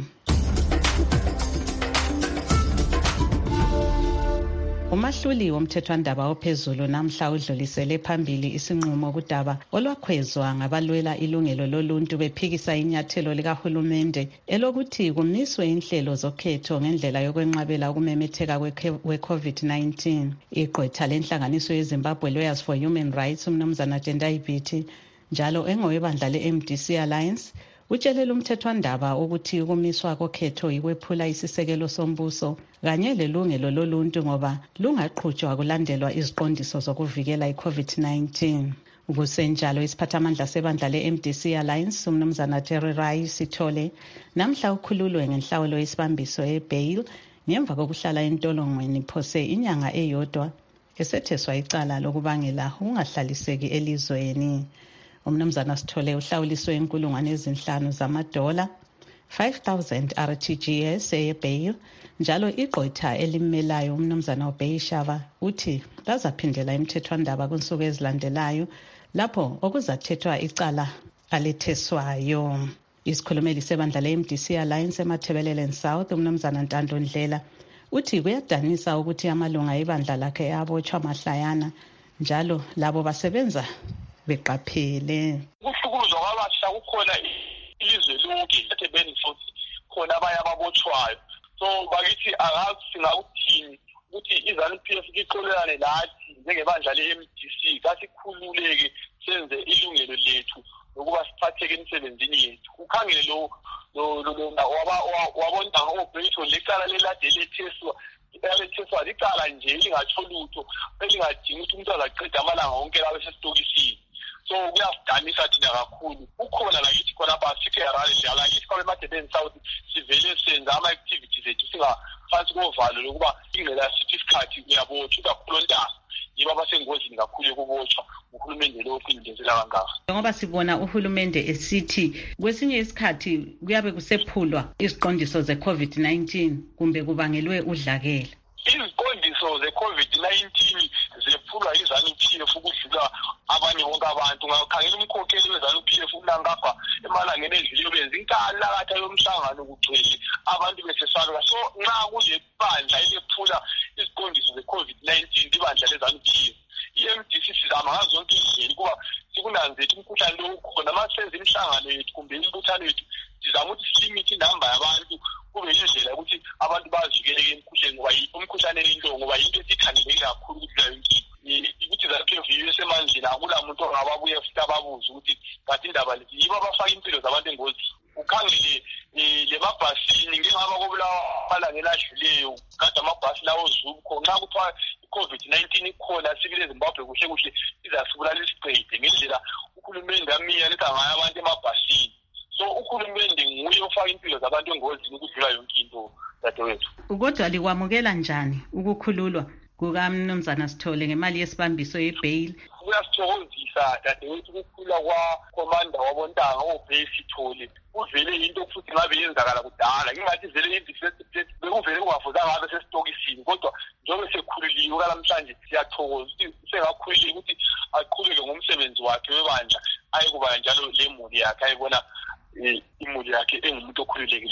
Umahluli womthethwandaba ophezulu namhla udlulisele phambili isinqumo kudaba olwakhwezwa ngabalwela ilungelo loluntu bephikisa inyathelo likahulumende elokuthi kumiswe inhlelo zokhetho ngendlela yokwenqabela ukumemetheka kwe-COVID nineteen. Iqwetha lenhlanganiso yeZimbabwe Lawyers for Human Rights umnumzana Tendai Biti njalo engowebandla le-M D C Alliance utshelela umthethwandaba ukuthi ukumiswa kokhetho ikwephula isisekelo sombuso kanye lelungelo loluntu ngoba lungaqhutshwa kulandelwa iziqondiso zokuvikela i-COVID nineteen. Kusenjalo isiphathamandla sebandla le-M D C Alliance umnumzana Terry Rai Sithole namhla ukhululwe ngenhlawulo yesibambiso e-bail ngemva kokuhlala entolongweni phose inyanga eyodwa esetheswa icala lokubangela ungahlaliseki elizweni. Umnumzana Sithole uhlawuliswe inkulungwane ezinhlanu zamadola five thousand R T G S ebail njalo igqwetha elimelayo umnumzana uBeyishava uthi bazaphindela emthethwandaba kunsuku ezilandelayo lapho okuzathethwa icala aletheswayo. Isikhulumeli sebandla le-M D C Alliance eMathebelele South umnumzana Ntando Ndlela uthi kuyadanisa ukuthi amalunga ebandla lakhe abotshwa mahlayana njalo labo basebenza beqaphele. Ukuhlukuzwa kwabasha kukhona ilizwe lonke ethe benefit khona abanye ababotshwayo. So bakithi akazi singakuthini ukuthi iZANU-P F iqolelane lathi njengebandla le-M D C kasikhululeke senze ilungelo lethu nokuba siphatheke emsebenzini yethu. Ukhangele lo lo lo wabona ngoBrito lecala lelade letheswa eletheswa licala nje lingatsho lutho elingadingi ukuthi umuntu azaqeda amalanga wonke labe sesitokisini. So kuyasidanisa thina kakhulu. Ukhona lakithi khona apha siKharare nje lakithi kwabe eMathebelele South sivele senza ama-activities ethu singaphansi kovalo lokuba ingela sithi isikhathi uyabotshwa kakhulu ntanga yiba basengozini kakhulu yokubotshwa uhulumende lo oqindezela kangaka. Ngoba sibona uhulumende esithi kwesinye isikhathi kuyabe kusephulwa iziqondiso ze-COVID nineteen kumbe kubangelwe udlakela. Iziqondiso ze-COVID nineteen zephulwa iZANU-P F ukudlula abanye bonke abantu. Ngakhangela umkhokheli weZANU-P F uMnangagwa emalangeni edlule benza inkalakatha yomhlangano kugcwele abantu besesala. So nxa kule bandla elephula iziqondiso ze-COVID nineteen ibandla leZANU-P F i-M D C sizama ngazo zonke indlela kuba sikunanzethe umkhuhlane lo ukhona masenza imihlangano yethu kumbe imbuthano yethu sizama ukuthi silimit inamba yabantu kube indlela ukuthi abantu bazivikeleke emkhuhlaneni ngoba umkhuhlane lento ngoba into esikhangeleke kakhulu kudlula yonke ukuthi iZANU-P F isemandleni akula muntu ongababuye futhi ababuze ukuthi kanti indaba lethi yibo abafaka impilo zabantu engozini. Ukhangele le mabhasini ngengaba kobulawa ngeladluleyo kade amabhasi lawo zubukho nxa kuthiwa i-COVID nineteen ikhona sibile eZimbabwe kuhle kuhle izasibulala isiqede ngendlela uhulumende amiya lethi angaya abantu emabhasini. So uhulumende nguye ofaka impilo zabantu engozini ukudlula yonke into dadewethu. Kodwa likwamukela njani ukukhululwa kukaMnumzana Sithole ngemali yesibambiso ye-bail? Kuyasithokozisa dadewethu ukukhula kwakhomanda wabontanga oBey Sithole. Kuvele into futhi ngabe yenzakala kudala ngingathi vele indifethi bekuvele kungafuzanga ngabe sesitokisini kodwa njengoba sekhuliwe kalamhlanje siyathokoza sengakhulile ukuthi aqhubeke ngomsebenzi wakhe webandla ayekuba njalo le muli yakhe ayibona imuli yakhe engumuntu okhululekileyo.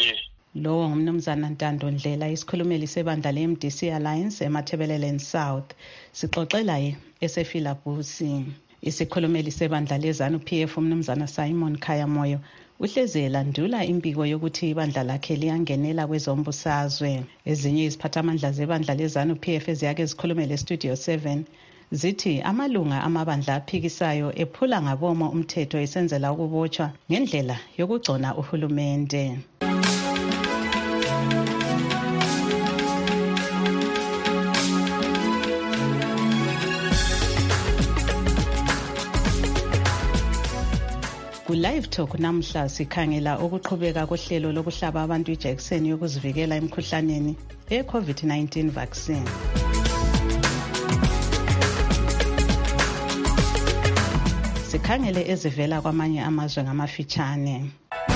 Lowo ngumnumzana Ntando Ndlela, isikhulumeli sebandla le-M D C Alliance eMathebeleland South. Sixoxela esefilabusi. Isikhulumeli sebandla le-ZANU P F umnumzana Simon Khayamoyo uhleze elandula imbiko yokuthi ibandla lakhe liyangenela kwezombusazwe. Ezinye iziphathamandla zebandla le-ZANU P F eziyake zikhulumele eStudio seven zithi amalunga amabandla aphikisayo ephula ngabomo umthetho esenzela ukubotshwa ngendlela yokugcona uhulumende. Ku-Live Talk namhla sikhangela ukuqhubeka kohlelo lokuhlaba abantu ijekiseni yokuzivikela emkhuhlaneni e-COVID nineteen vaccine. Sikhangele ezivela kwamanye amazwe ngamafitshane.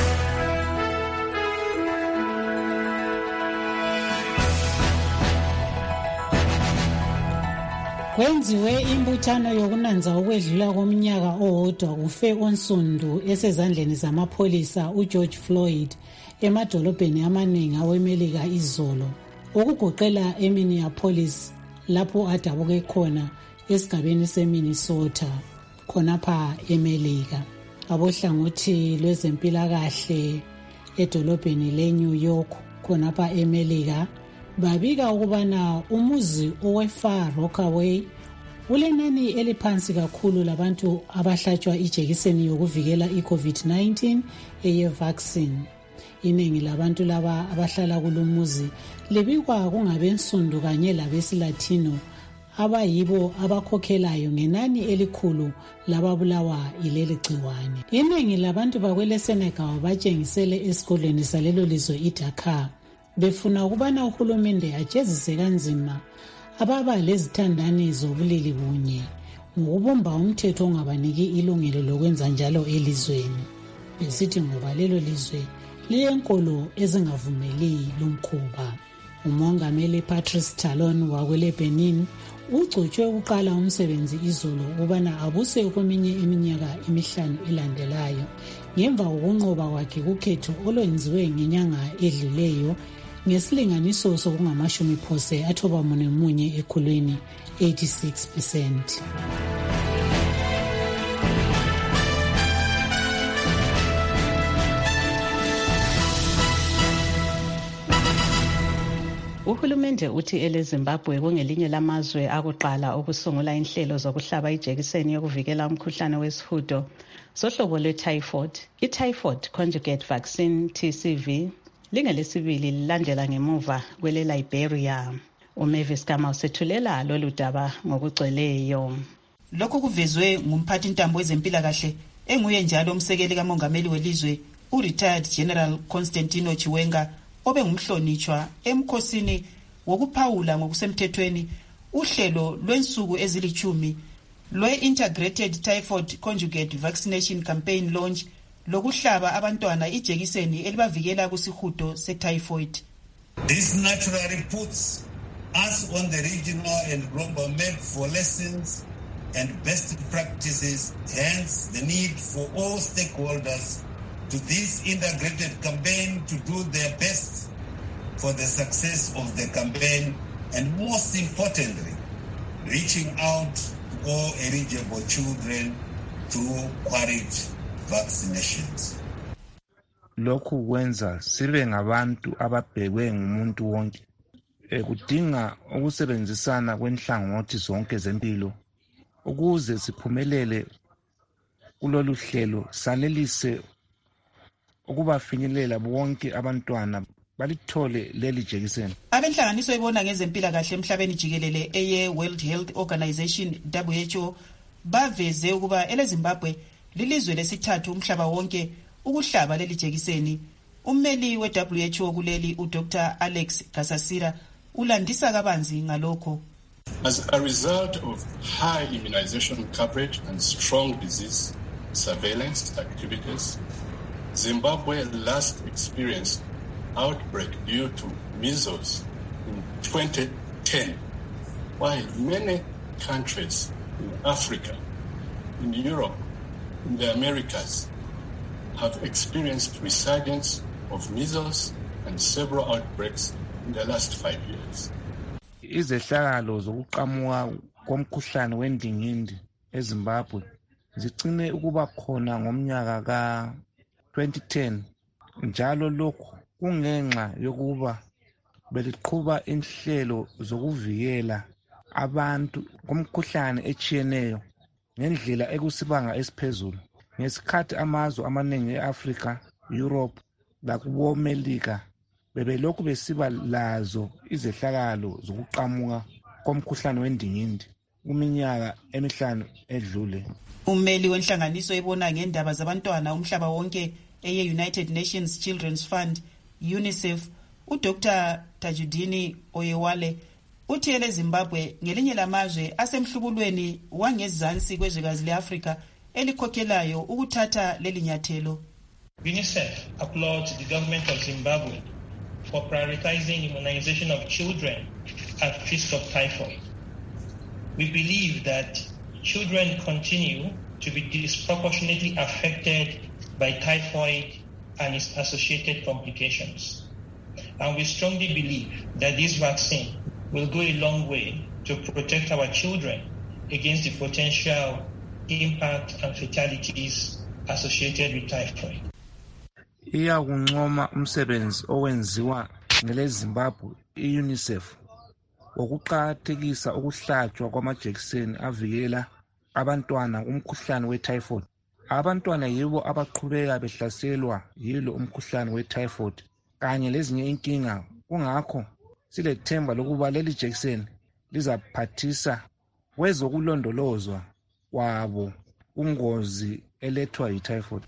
Kwenziwe imbuthano yokunanza ukwedlula komnyaka owodwa ufe onsundu esezandleni zamapholisa uGeorge Floyd emadolobheni amaningi aweMelika izolo, okugoqela eMinneapolis lapho adabuke khona esigabeni seMinnesota khonapha eMelika. Abohlangothi lwezempilakahle edolobheni leNew York khonapha eMelika babika ukubana umuzi owe-Far Rockaway ulenani eliphansi kakhulu labantu abahlatshwa ijekiseni yokuvikela i-COVID nineteen eye-vaccine. Iningi labantu laba abahlala kulumuzi libikwa kungabensundu kanye labesilatino abayibo abakhokhelayo ngenani elikhulu lababulawa ileli gciwane. Iningi labantu bakwele Senegal batshengisele esikoleni salelo lizwe iDakar befuna ukubana uhulumende ajezise kanzima ababa lezithandani zobulili bunye ngokubumba umthetho ongabaniki ilungelo lokwenza njalo elizweni. Besithi ngoba lelo lizwe liyenkolo ezingavumeli lumkhuba. Umongameli Patrice Talon wakwele Benin ugcotshwe ukuqala umsebenzi izolo ukubana abuse kweminye iminyaka emihlanu elandelayo ngemva kokunqoba kwakhe kukhetho olwenziwe ngenyanga edluleyo ngesilinganiso sokungamashumi phose athoba mune munye ekhulwini eighty-six percent. Uhulumende uthi eleZimbabwe kungelinye lamazwe akuqala ukusungula inhlelo zokuhlaba ijekiseni yokuvikela umkhuhlane wesihudo sohlobo lwe-typhoid. I-typhoid conjugate vaccine T C V lingelesibili lilandela ngemuva kwele Liberia. uMavis Kama usethulela lolu daba ngokugcweleyo. Lokho kuvezwe ngumphathi ntambo wezempilakahle enguye njalo umsekeli kamongameli welizwe u-retired General Constantino Chiwenga obe ngumhlonitshwa emkhosini wokuphawula ngokusemthethweni uhlelo lwensuku ezilichumi lwe-Integrated Typhoid Conjugate Vaccination Campaign launch lokuhlaba abantwana ijekiseni elibavikela kusihudo se-typhoid. This naturally puts us on the regional and global map for lessons and best practices, hence the need for all stakeholders to this integrated campaign to do their best for the success of the campaign and most importantly, reaching out to all eligible children through quality vaccinations. Lokhu kwenza sibe ngabantu ababhekwe ngumuntu wonke. Kudinga ukusebenzisana kwenhlangothi zonke zempilo ukuze siphumelele kulolu hlelo salelise ukubafinyelela bonke abantwana balithole leli jekiseni. Abenhlanganiso ebona ngezempilakahle emhlabeni jikelele eye World Health Organization W H O baveze ukuba eleZimbabwe lilizwe lesithathu umhlaba wonke ukuhlaba leli jekiseni. Ummeli we-W H O kuleli uDr Alex Gasasira ulandisa kabanzi ngalokho. As a result of high immunization coverage and strong disease surveillance activities, Zimbabwe last experienced outbreak due to measles in twenty ten, while many countries in Africa, in Europe, in the Americas have experienced resurgence of measles and several outbreaks in the last five years. Izehlakalo zokuqhamuka komkhuhlane wendingindi eZimbabwe zicine ukuba khona ngomnyaka ka twenty ten, njalo lokhu kungenxa yokuba beliqhuba inhlelo zokuvikela abantu kumkhuhlane echiyeneyo ngendlela ekusibanga esiphezulu, ngesikhathi amazwe amaningi eAfrika, Europe lakubo Melika bebelokhu besiba lazo izehlakalo zokuqhamuka komkhuhlane wendingindi kuminyaka emihlanu edlule. Ummeli wenhlanganiso ebona ngendaba zabantwana umhlaba wonke eye United Nations Children's Fund, UNICEF, uDr Tajudini Oyewale uthi ele Zimbabwe ngelinye lamazwe asemhlubulweni wangezansi kwezwekazi leAfrika elikhokhelayo ukuthatha leli nyathelo. UNICEF applauds the government of Zimbabwe for prioritizing immunization of children at risk of typhoid. We believe that children continue to be disproportionately affected by typhoid and its associated complications. And we strongly believe that this vaccine will go a long way to protect our children against the potential impact and fatalities associated with typhoid. Iyakuncoma umsebenzi owenziwa ngele Zimbabwe i-UNICEF wokuqakathekisa ukuhlatshwa kwamajekiseni avikela abantwana umkhuhlane we-typhoid. Abantwana yibo abaqhubeka behlaselwa yilo umkhuhlane we-typhoid kanye lezinye inkinga, kungakho silethemba lokuba leli jekiseni lizaphathisa kwezokulondolozwa kwabo ungozi elethwa yi-typhoid.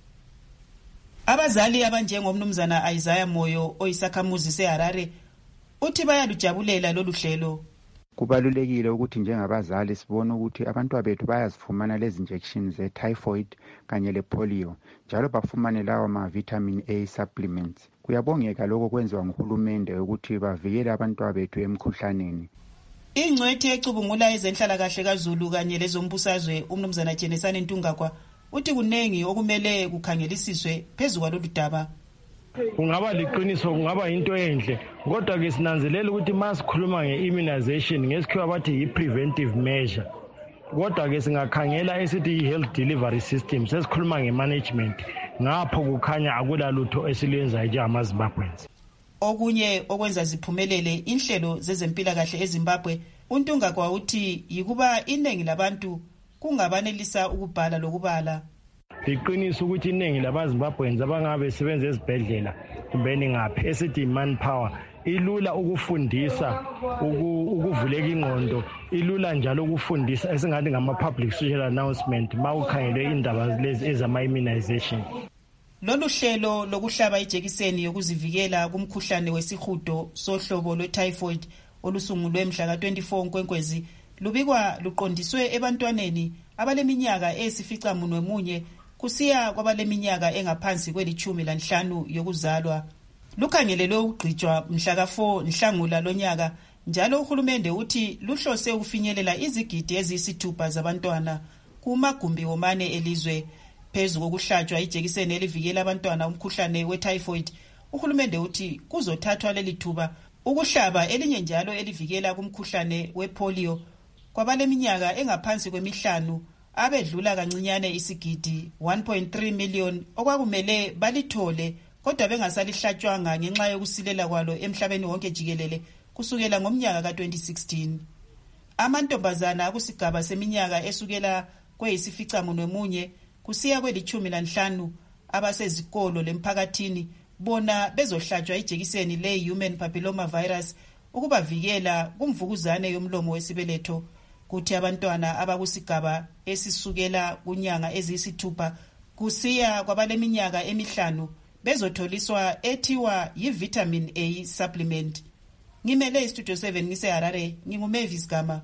Abazali abanjengomnumzana Isaiah Moyo oyisakhamuzi seHarare uthi bayalujabulela lolu hlelo. Kubalulekile ukuthi njengabazali sibone ukuthi abantwana bethu bayazifumana lezi injections ze typhoid kanye le polio, njalo bafumane lawo ma vitamin A supplements. Kuyabongeka lokho kwenziwa nguhulumende ukuthi bavikele abantwana bethu emkhuhlaneni. Ingcwethi ecubungula ezenhlala kahle kaZulu kanye lezombusazwe umnumzana Jenesani Ntungakwa uthi kunengi okumele kukhangelisiswe phezulu kwalolu daba. Kungaba liqiniso, kungaba into enhle, kodwa ke sinanzelela ukuthi masikhuluma nge-immunization ngesikhiwa bathi yi-preventive measure, kodwa ke singakhangela esithi yi-health delivery system, sesikhuluma nge-management. Ngapho kukhanya akula lutho esilenzayo njengamaZimbabweans. Okunye okwenza ziphumelele inhlelo zezempilakahle eZimbabwe, uNtungakwa uthi yikuba iningi labantu kungabanelisa ukubhala lokubala. Liqiniso ukuthi iningi labaZimbabweans abangabe sebenza ezibhedlela kumbeni ngaphi esithi manpower ilula ukufundisa, ukuvuleka ingqondo, ilula njalo ukufundisa esingathi ngama-public social announcement mawukhangelwe indaba lezi ezama-immunization. Lolu hlelo lokuhlaba ijekiseni yokuzivikela kumkhuhlane wesihudo sohlobo lwe-typhoid olusungulwe mhla ka twenty-four Nkwenkwezi lubikwa luqondiswe ebantwaneni abaleminyaka eyisificamunwe munye kusiya kwabaleminyaka engaphansi kwelithumi lanhlanu yokuzalwa. Lukhangelelwe ukugqitshwa mhla ka four Nhlangula lonyaka, njalo uhulumende uthi luhlose ukufinyelela izigidi eziyisithupha zabantwana kumagumbi womane elizwe. Phezu kokuhlatshwa ijekiseni elivikela abantwana umkhuhlane we-typhoid, uhulumende uthi kuzothathwa leli thuba ukuhlaba elinye njalo elivikela kumkhuhlane wepolio kwabaleminyaka engaphansi kwemihlanu abedlula kancinyane isigidi one point three million okwakumele balithole kodwa bengasalihlatshwanga ngenxa yokusilela kwalo emhlabeni wonke jikelele kusukela ngomnyaka ka twenty sixteen. Amantombazana kusigaba seminyaka esukela kweyisificamunwe munye kusiya kwelithumi lanhlanu abasezikolo lemphakathini bona bezohlatshwa ijekiseni le human papilloma virus ukubavikela kumvukuzane yomlomo wesibeletho, kuthi abantwana abakusigaba esisukela kunyanga eziyisithupha kusiya kwabaleminyaka emihlanu bezotholiswa ethiwa yi-vitamin A supplement. Ngimele istudio seven ngiseHarare, nginguMavis Gama.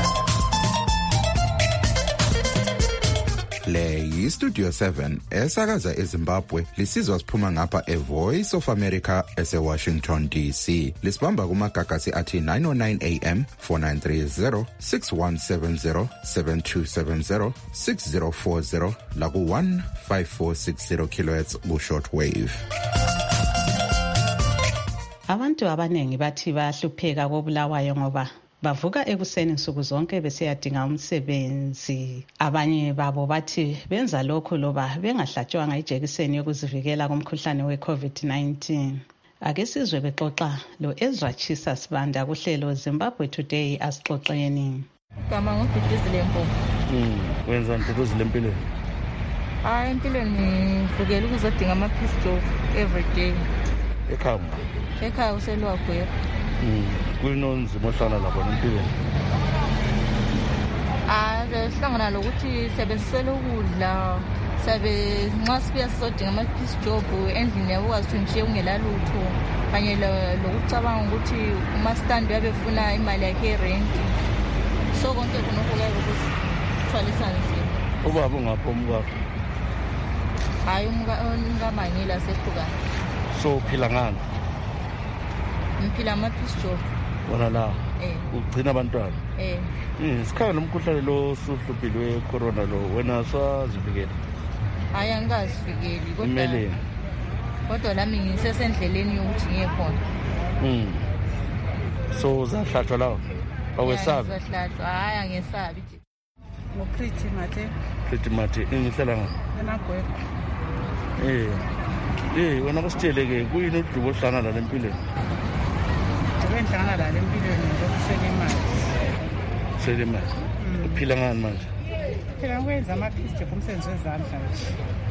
Le yi-Studio seven esakaza eZimbabwe lisizwa siphuma ngapha eVoice of America ese-Washington D C. Lisibamba kumagagasi athi nine oh nine A M, four nine three zero, six one seven zero, seven two seven zero, six zero four zero laku one five four six zero kilohertz ku short wave. Abantu abanengi bathi bahlupheka koBulawayo ngoba bavuka ekuseni nsuku zonke besiyadinga umsebenzi. Abanye babo bathi benza lokho loba bengahlatshwanga ijekiseni yokuzivikela kumkhuhlane we-COVID nineteen. Ake sizwe bexoxa lo Ezra Chisa Sibanda kuhlelo Zimbabwe Today asixoxeni. Gama ngobhidizile mpofu. Mm, wenza ntutuzile empilweni. Hayi empilweni ngivukela ukuzodinga ama-piece job every day. Ekhaya. Ekhaya uselwa kwera. Mm, kunonzima ohlala lapho empilweni. Ah, sihlangana lokuthi sebesisela ukudla, sabe nxa sibuya sizodinga ama-piece job endlini yabo kwazi ukuthi nje ungela lutho kanye lokucabanga ukuthi umastandi uyabefuna imali yakhe yerent. So konke khonokho kuyabe kusithwalisa nzima. Ubaba ungaphi umkakho? Hayi umkamangila sehlukana. So uphila ngani? Ngiphila ama-piece job. Wona la? Eh. Ugcina abantwana? Eh. Mm, sikhaya lo mkhuhlane lo osuhluphilwe we-corona lo wena swazivikela? Hayi angikazivikeli kodwa. Imeleni? Kodwa lami ngisesendleleni yokuthi ngiye khona. Mm. So uzahlatshwa lawo? Awesabi? Uzahlatshwa, hayi angesabi. NgoPriti Mate. Priti Mate, ingihlala ngaphi? Emagweko. Eh. Eh, wena kusitshele ke kuyini udubo ohlangana la empilweni? Ngihlangana la empilweni ngokuswela imali. Kuswela imali. Uphila ngani manje? Phela ngikwenza ama-piece job umsebenzi wezandla nje.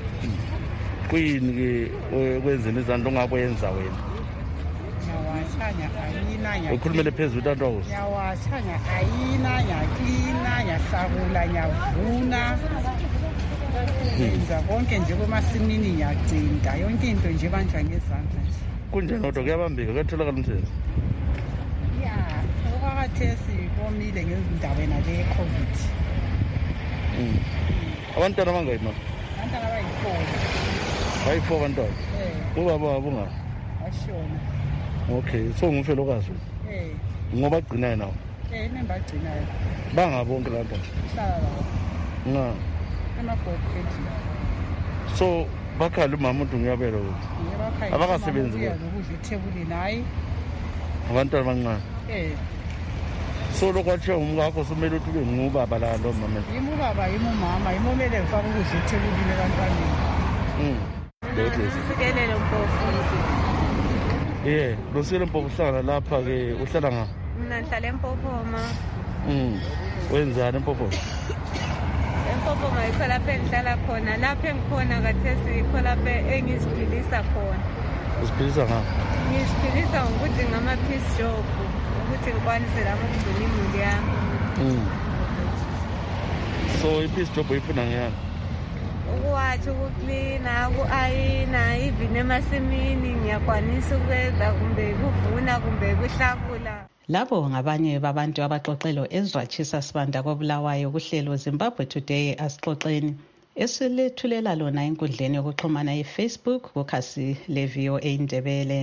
Kuyini ke okwenzeni izandla ongakwenza wena? Ngiyawashanya ayina nya. Ukhulumele phezulu utantokoze. Ngiyawashanya ayina nya cleaner nyahlakula nyavuna. Ngenza konke nje kwemasimini ngiyagcinda yonke into nje banjwa ngezandla nje. Kunjani kodwa kuyabambeka kuyatholakala umsebenzi? Ya, okwakhathesi komile ngezindaba nale ye-COVID. Mm. Abantwana bangayini mama? Abantwana bayi-four. Bayi-four abantwana? Eh. Ubaba wabo ungaphi? Ashona. Okay, so ngumfelokazi wena? Eh. Ngoba agcinayo nawo? Eh, nembagcinayo. Bangabonke lapha? Hlala lapho. Nga. Emabhokhethi. So bakhala umama umuntu ngiyabela ukuthi abakasebenzi bona ukudla ethebulini hayi abantwana abancane. Eh. So lokwatshiya umkakho somele ukuthi ube ngubaba la lo mama. Yimi ubaba yimi umama yimomele ngifaka ukudla ethebulini ebantwaneni. Mm. Sikelele mpofu. Yeah, losile mpofu uhlala lapha ke uhlala nga? Mina ngihlala eMpopoma. Mm. Wenzani eMpopoma? eMpopoma yikho lapho engihlala khona, lapho engikhona kathesi yikho lapho engiziphilisa khona. Uziphilisa ngaphi? Ngiziphilisa ngokuthi ngama-piece job, ukuthi ngikwanise lapho ukugcina imuli yami. Mm. So i-piece job uyifuna ngiyani? Ukuwatsha, ukuklina, uku-ayina, even emasimini ngiyakwanisa ukwenza kumbe kuvuna kumbe kuhlakula. Labo ngabanye babantu abaxoxelo Ezra Chisa Sibanda koBulawayo kuhlelo Zimbabwe Today asixoxeni esilethulela lona enkundleni yokuxhumana ye-Facebook kukhasi le-V O A Ndebele.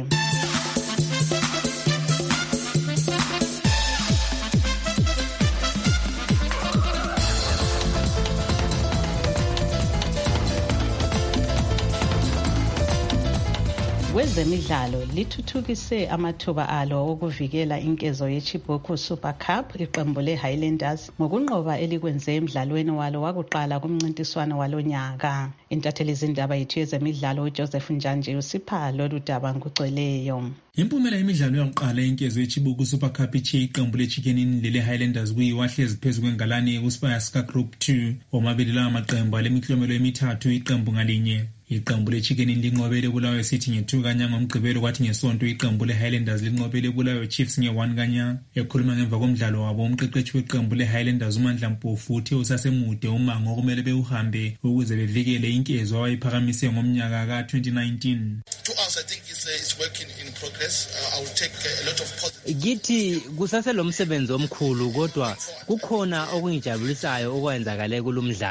Kwezemidlalo lithuthukise amathuba alo okuvikela inkezo yeChibok Super Cup iqembu le-Highlanders ngokunqoba elikwenze emdlalweni walo wakuqala kumncintiswano walonyaka. Intatheli zindaba yethu yezemidlalo uJoseph Njanje usipha lolu daba ngokugcweleyo. Impumela yemidlalo yokuqala inkezo yeChibok Super Cup ichiye iqembu leChicken Inn lele-Highlanders kuyiwahlezi phezu kwengalane kuSpire Group two omabili lawa maqembu alemiklomelo emithathu iqembu ngalinye. Iqembu leChicken Inn linqobele Bulawayo City nge-two kanya ngomgqibelo kwathi ngesonto iqembu le-Highlanders linqobele Bulawayo Chiefs nge-one kanya. Ekhuluma ngemva komdlalo wabo umqeqeshi weqembu le-Highlanders uMandla Mpofu uthe usasemude umango okumele bewuhambe ukuze bevikele inkezo abayiphakamise ngomnyaka ka-twenty nineteen. To us, I think it's, uh, it's working in progress. Uh, I will take uh, a lot of positive. Githi kusase lo msebenzi omkhulu kodwa kukhona okungijabulisayo okwenzakale kulomdlalo.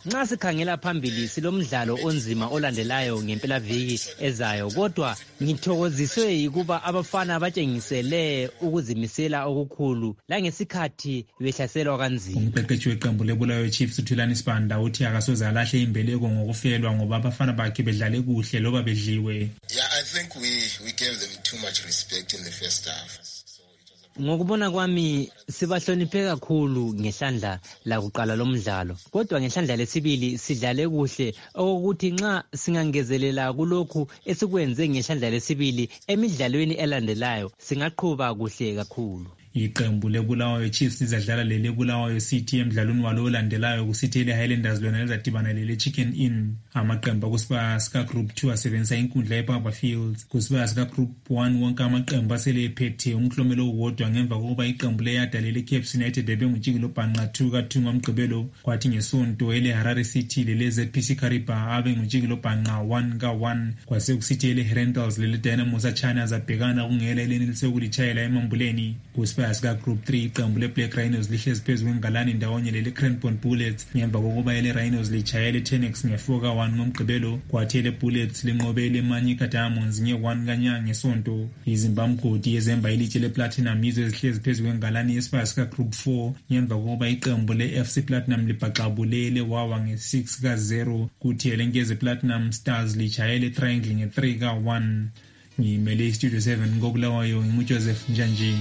nxa sikhangela phambili silomdlalo onzima olandelayo ngempelaviki ezayo, kodwa ngithokoziswe yikuba abafana batshengisele ukuzimisela okukhulu langesikhathi behlaselwa kanzima. Umqeqeshi weqembu lebulawayo Chiefs uThulani Sibanda uthi akasoze alahle imbeleko ngokufelwa ngoba abafana bakhe bedlale kuhle loba bedliwe. Yeah, I think we we gave them too much respect in the first half. Ngokubona kwami sibahloniphe kakhulu ngehlandla la kuqala lomdlalo, kodwa ngehlandla lesibili sidlale kuhle okuthi nxa singangezelela kulokhu esikwenze ngehlandla lesibili emidlalweni elandelayo singaqhubeka kuhle kakhulu. Iqembu lebulawayo Chiefs izadlala lele Bulawayo City emidlalweni walo olandelayo kusithele Highlanders lona lizadibana lele Chicken Inn. Amaqembu kusibaya sika Group two asebenzisa inkundla ePapa Fields. Kusibaya sika Group one wonke amaqembu asele ephethe umklomelo owodwa ngemva kokuba iqembu leyada lele Cape United bebe ngujikilo bhanqa two ka two ngomgqibelo, kwathi ngesonto ele Harare City lele Z P C Kariba abe ngujikilo bhanqa one ka one, kwase kusithele Herentals lele Dynamo China zabhekana kungela eleni lisekulitshayela emambuleni. Kusibaya sika Group three iqembu leBlack Rhinos lihlezi phezu kwengalani ndawonye lele Cranbourne Bullets ngemva kokuba ele Rhinos litshayele Tenex nge-four ka one ngomgqibelo, kwathi ele Bullets linqobele eManyika Diamonds nge-one kanyanga ngesonto. Izimbamgodi yezemba ilitshe lePlatinum yizo ezihlezi phezu kwengalani yesibaya sika Group four ngemva kokuba iqembu le-F C Platinum libhaxabulele wawa nge-six ka zero, kuthi elenkeze Platinum Stars litshayele Triangle nge-three ka one. Ngimele Studio seven ngobulawayo nginguJoseph Njanji.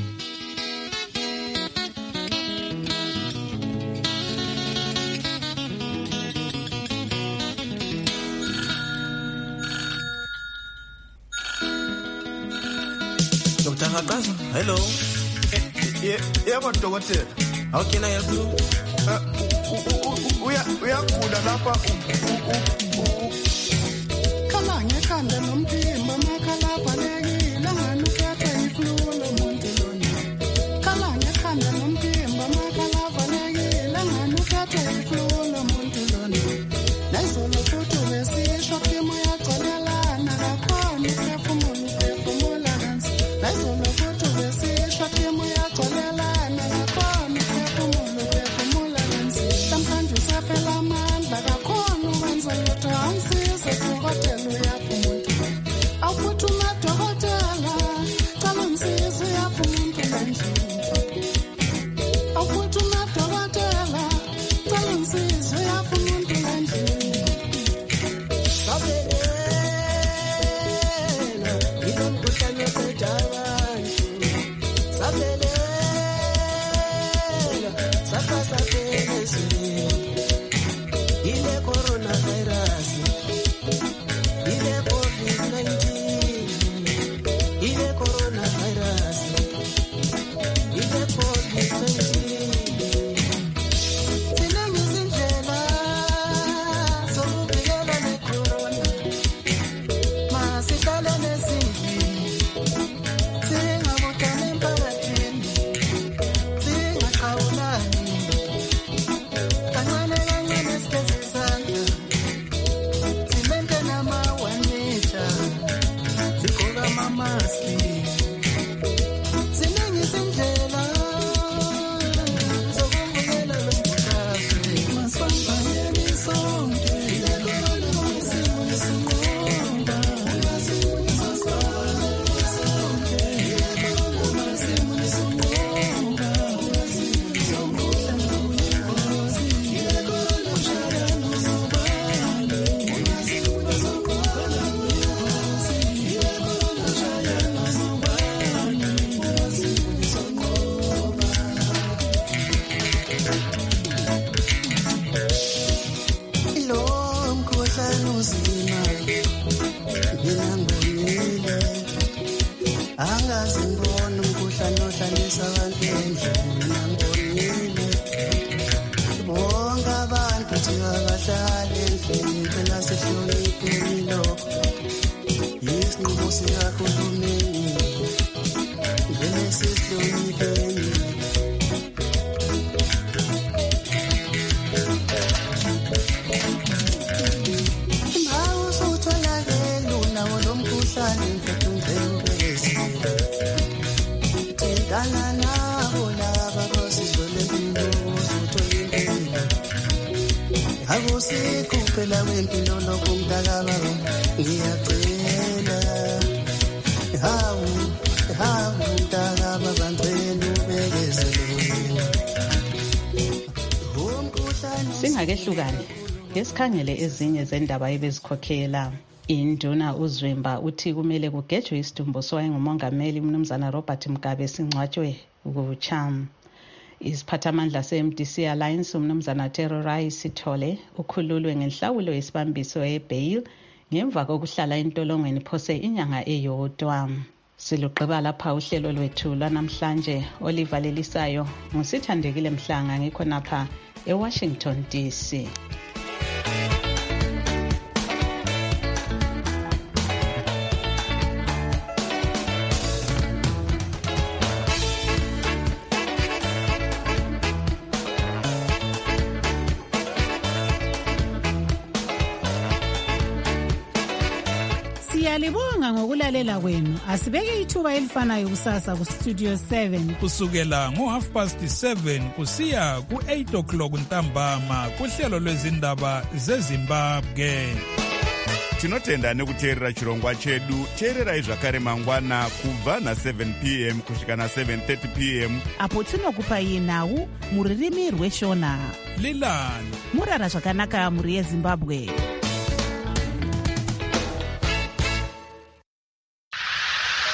Hello. Yebo dokotela. How can I help you? Uya uyagula lapha. Khala ngekhanda nomphimbo makhala balekile ngani ukhetha iflu lomuntu lona. Khala ngekhanda nomphimbo makhala balekile ngani ukhetha iflu lomuntu lona. Nayizolo futhi besisho phimo yagcolelana kakhona uphefumula uphefumula kansi. Nayizolo futhi besisho phimo yagcolelana kakhona uphefumula uphefumula kansi. Namhlanje usaphela amandla kakhona ukwenza lutho awusize dokotela uyapha umuntu. Awuphuthuma dokotela cala ngisize uyapha umuntu kanjani. Awuphuthuma dokotela cala ngisize uyapha umuntu kanjani. Sabelela ngilomkhuhlane oqeda abantu. Sabelela safa safelezile. Ile coronavirus, ile COVID nineteen, ile coronavirus, ile COVID nineteen. Ziningi izindlela zokuvikela le corona. Masihlale nezindlini, singabuthani emphakathini, singaqhawulani. Kancane kancane sigeze izandla, simente nama-one meter, sigqoke amamaski. Ziningi izindlela zokuvikela lo mkhuhlane. Masibambaneni sonke, isimo lisinqoba. Isimo lo mkhuhlane uzima, mina ngibonile. Angazi ngibona umkhuhlane ohlalisa abantu endlini, mina ngibonile. Bonke abantu thi abahlali endlini phela sihlonipheni lokho. Isinqumo sikahulumeni, ngeke sihlonipheni. Imbawu usutholakele unawo lo mkhuhlane mfethu ngempela. Thintana nabo laba abasizolempilo uzothola impilo. Haku usikhuphe la wempilo lokumntakababa ngiyacela hawu hawu mntakababa ngicela ubekezele. Singakehlukane ngesikhangele ezinye zendaba ebezikhokhela. Induna uZwimba uthi kumele kugejwe isidumbu sowayengumongameli umnumzana Robert Mugabe singcwatshwe kuCham. Isiphathamandla se-M D C Alliance umnumzana Terorai Sithole ukhululwe ngenhlawulo yesibambiso e-bail ngemva kokuhlala entolongweni phose inyanga eyodwa. Siluqeba lapha uhlelo lwethu lwanamhlanje. Oliver Lelisayo ngusithandekile Mhlanga ngikho napha eWashington D C. Siyalibonga ngokulalela kwenu. Asibeke ithuba elifanayo kusasa ku Studio seven kusukela ngo half past seven kusiya ku eight o'clock ntambama kuhlelo lwezindaba zeZimbabwe. Tinotenda nekuteerera chirongwa chedu. Teererai zvakare mangwana kubva na seven p m kusvika na seven thirty p m apo tinokupai nhau muririmi rweshona. Lilani murara zvakanaka muri yeZimbabwe.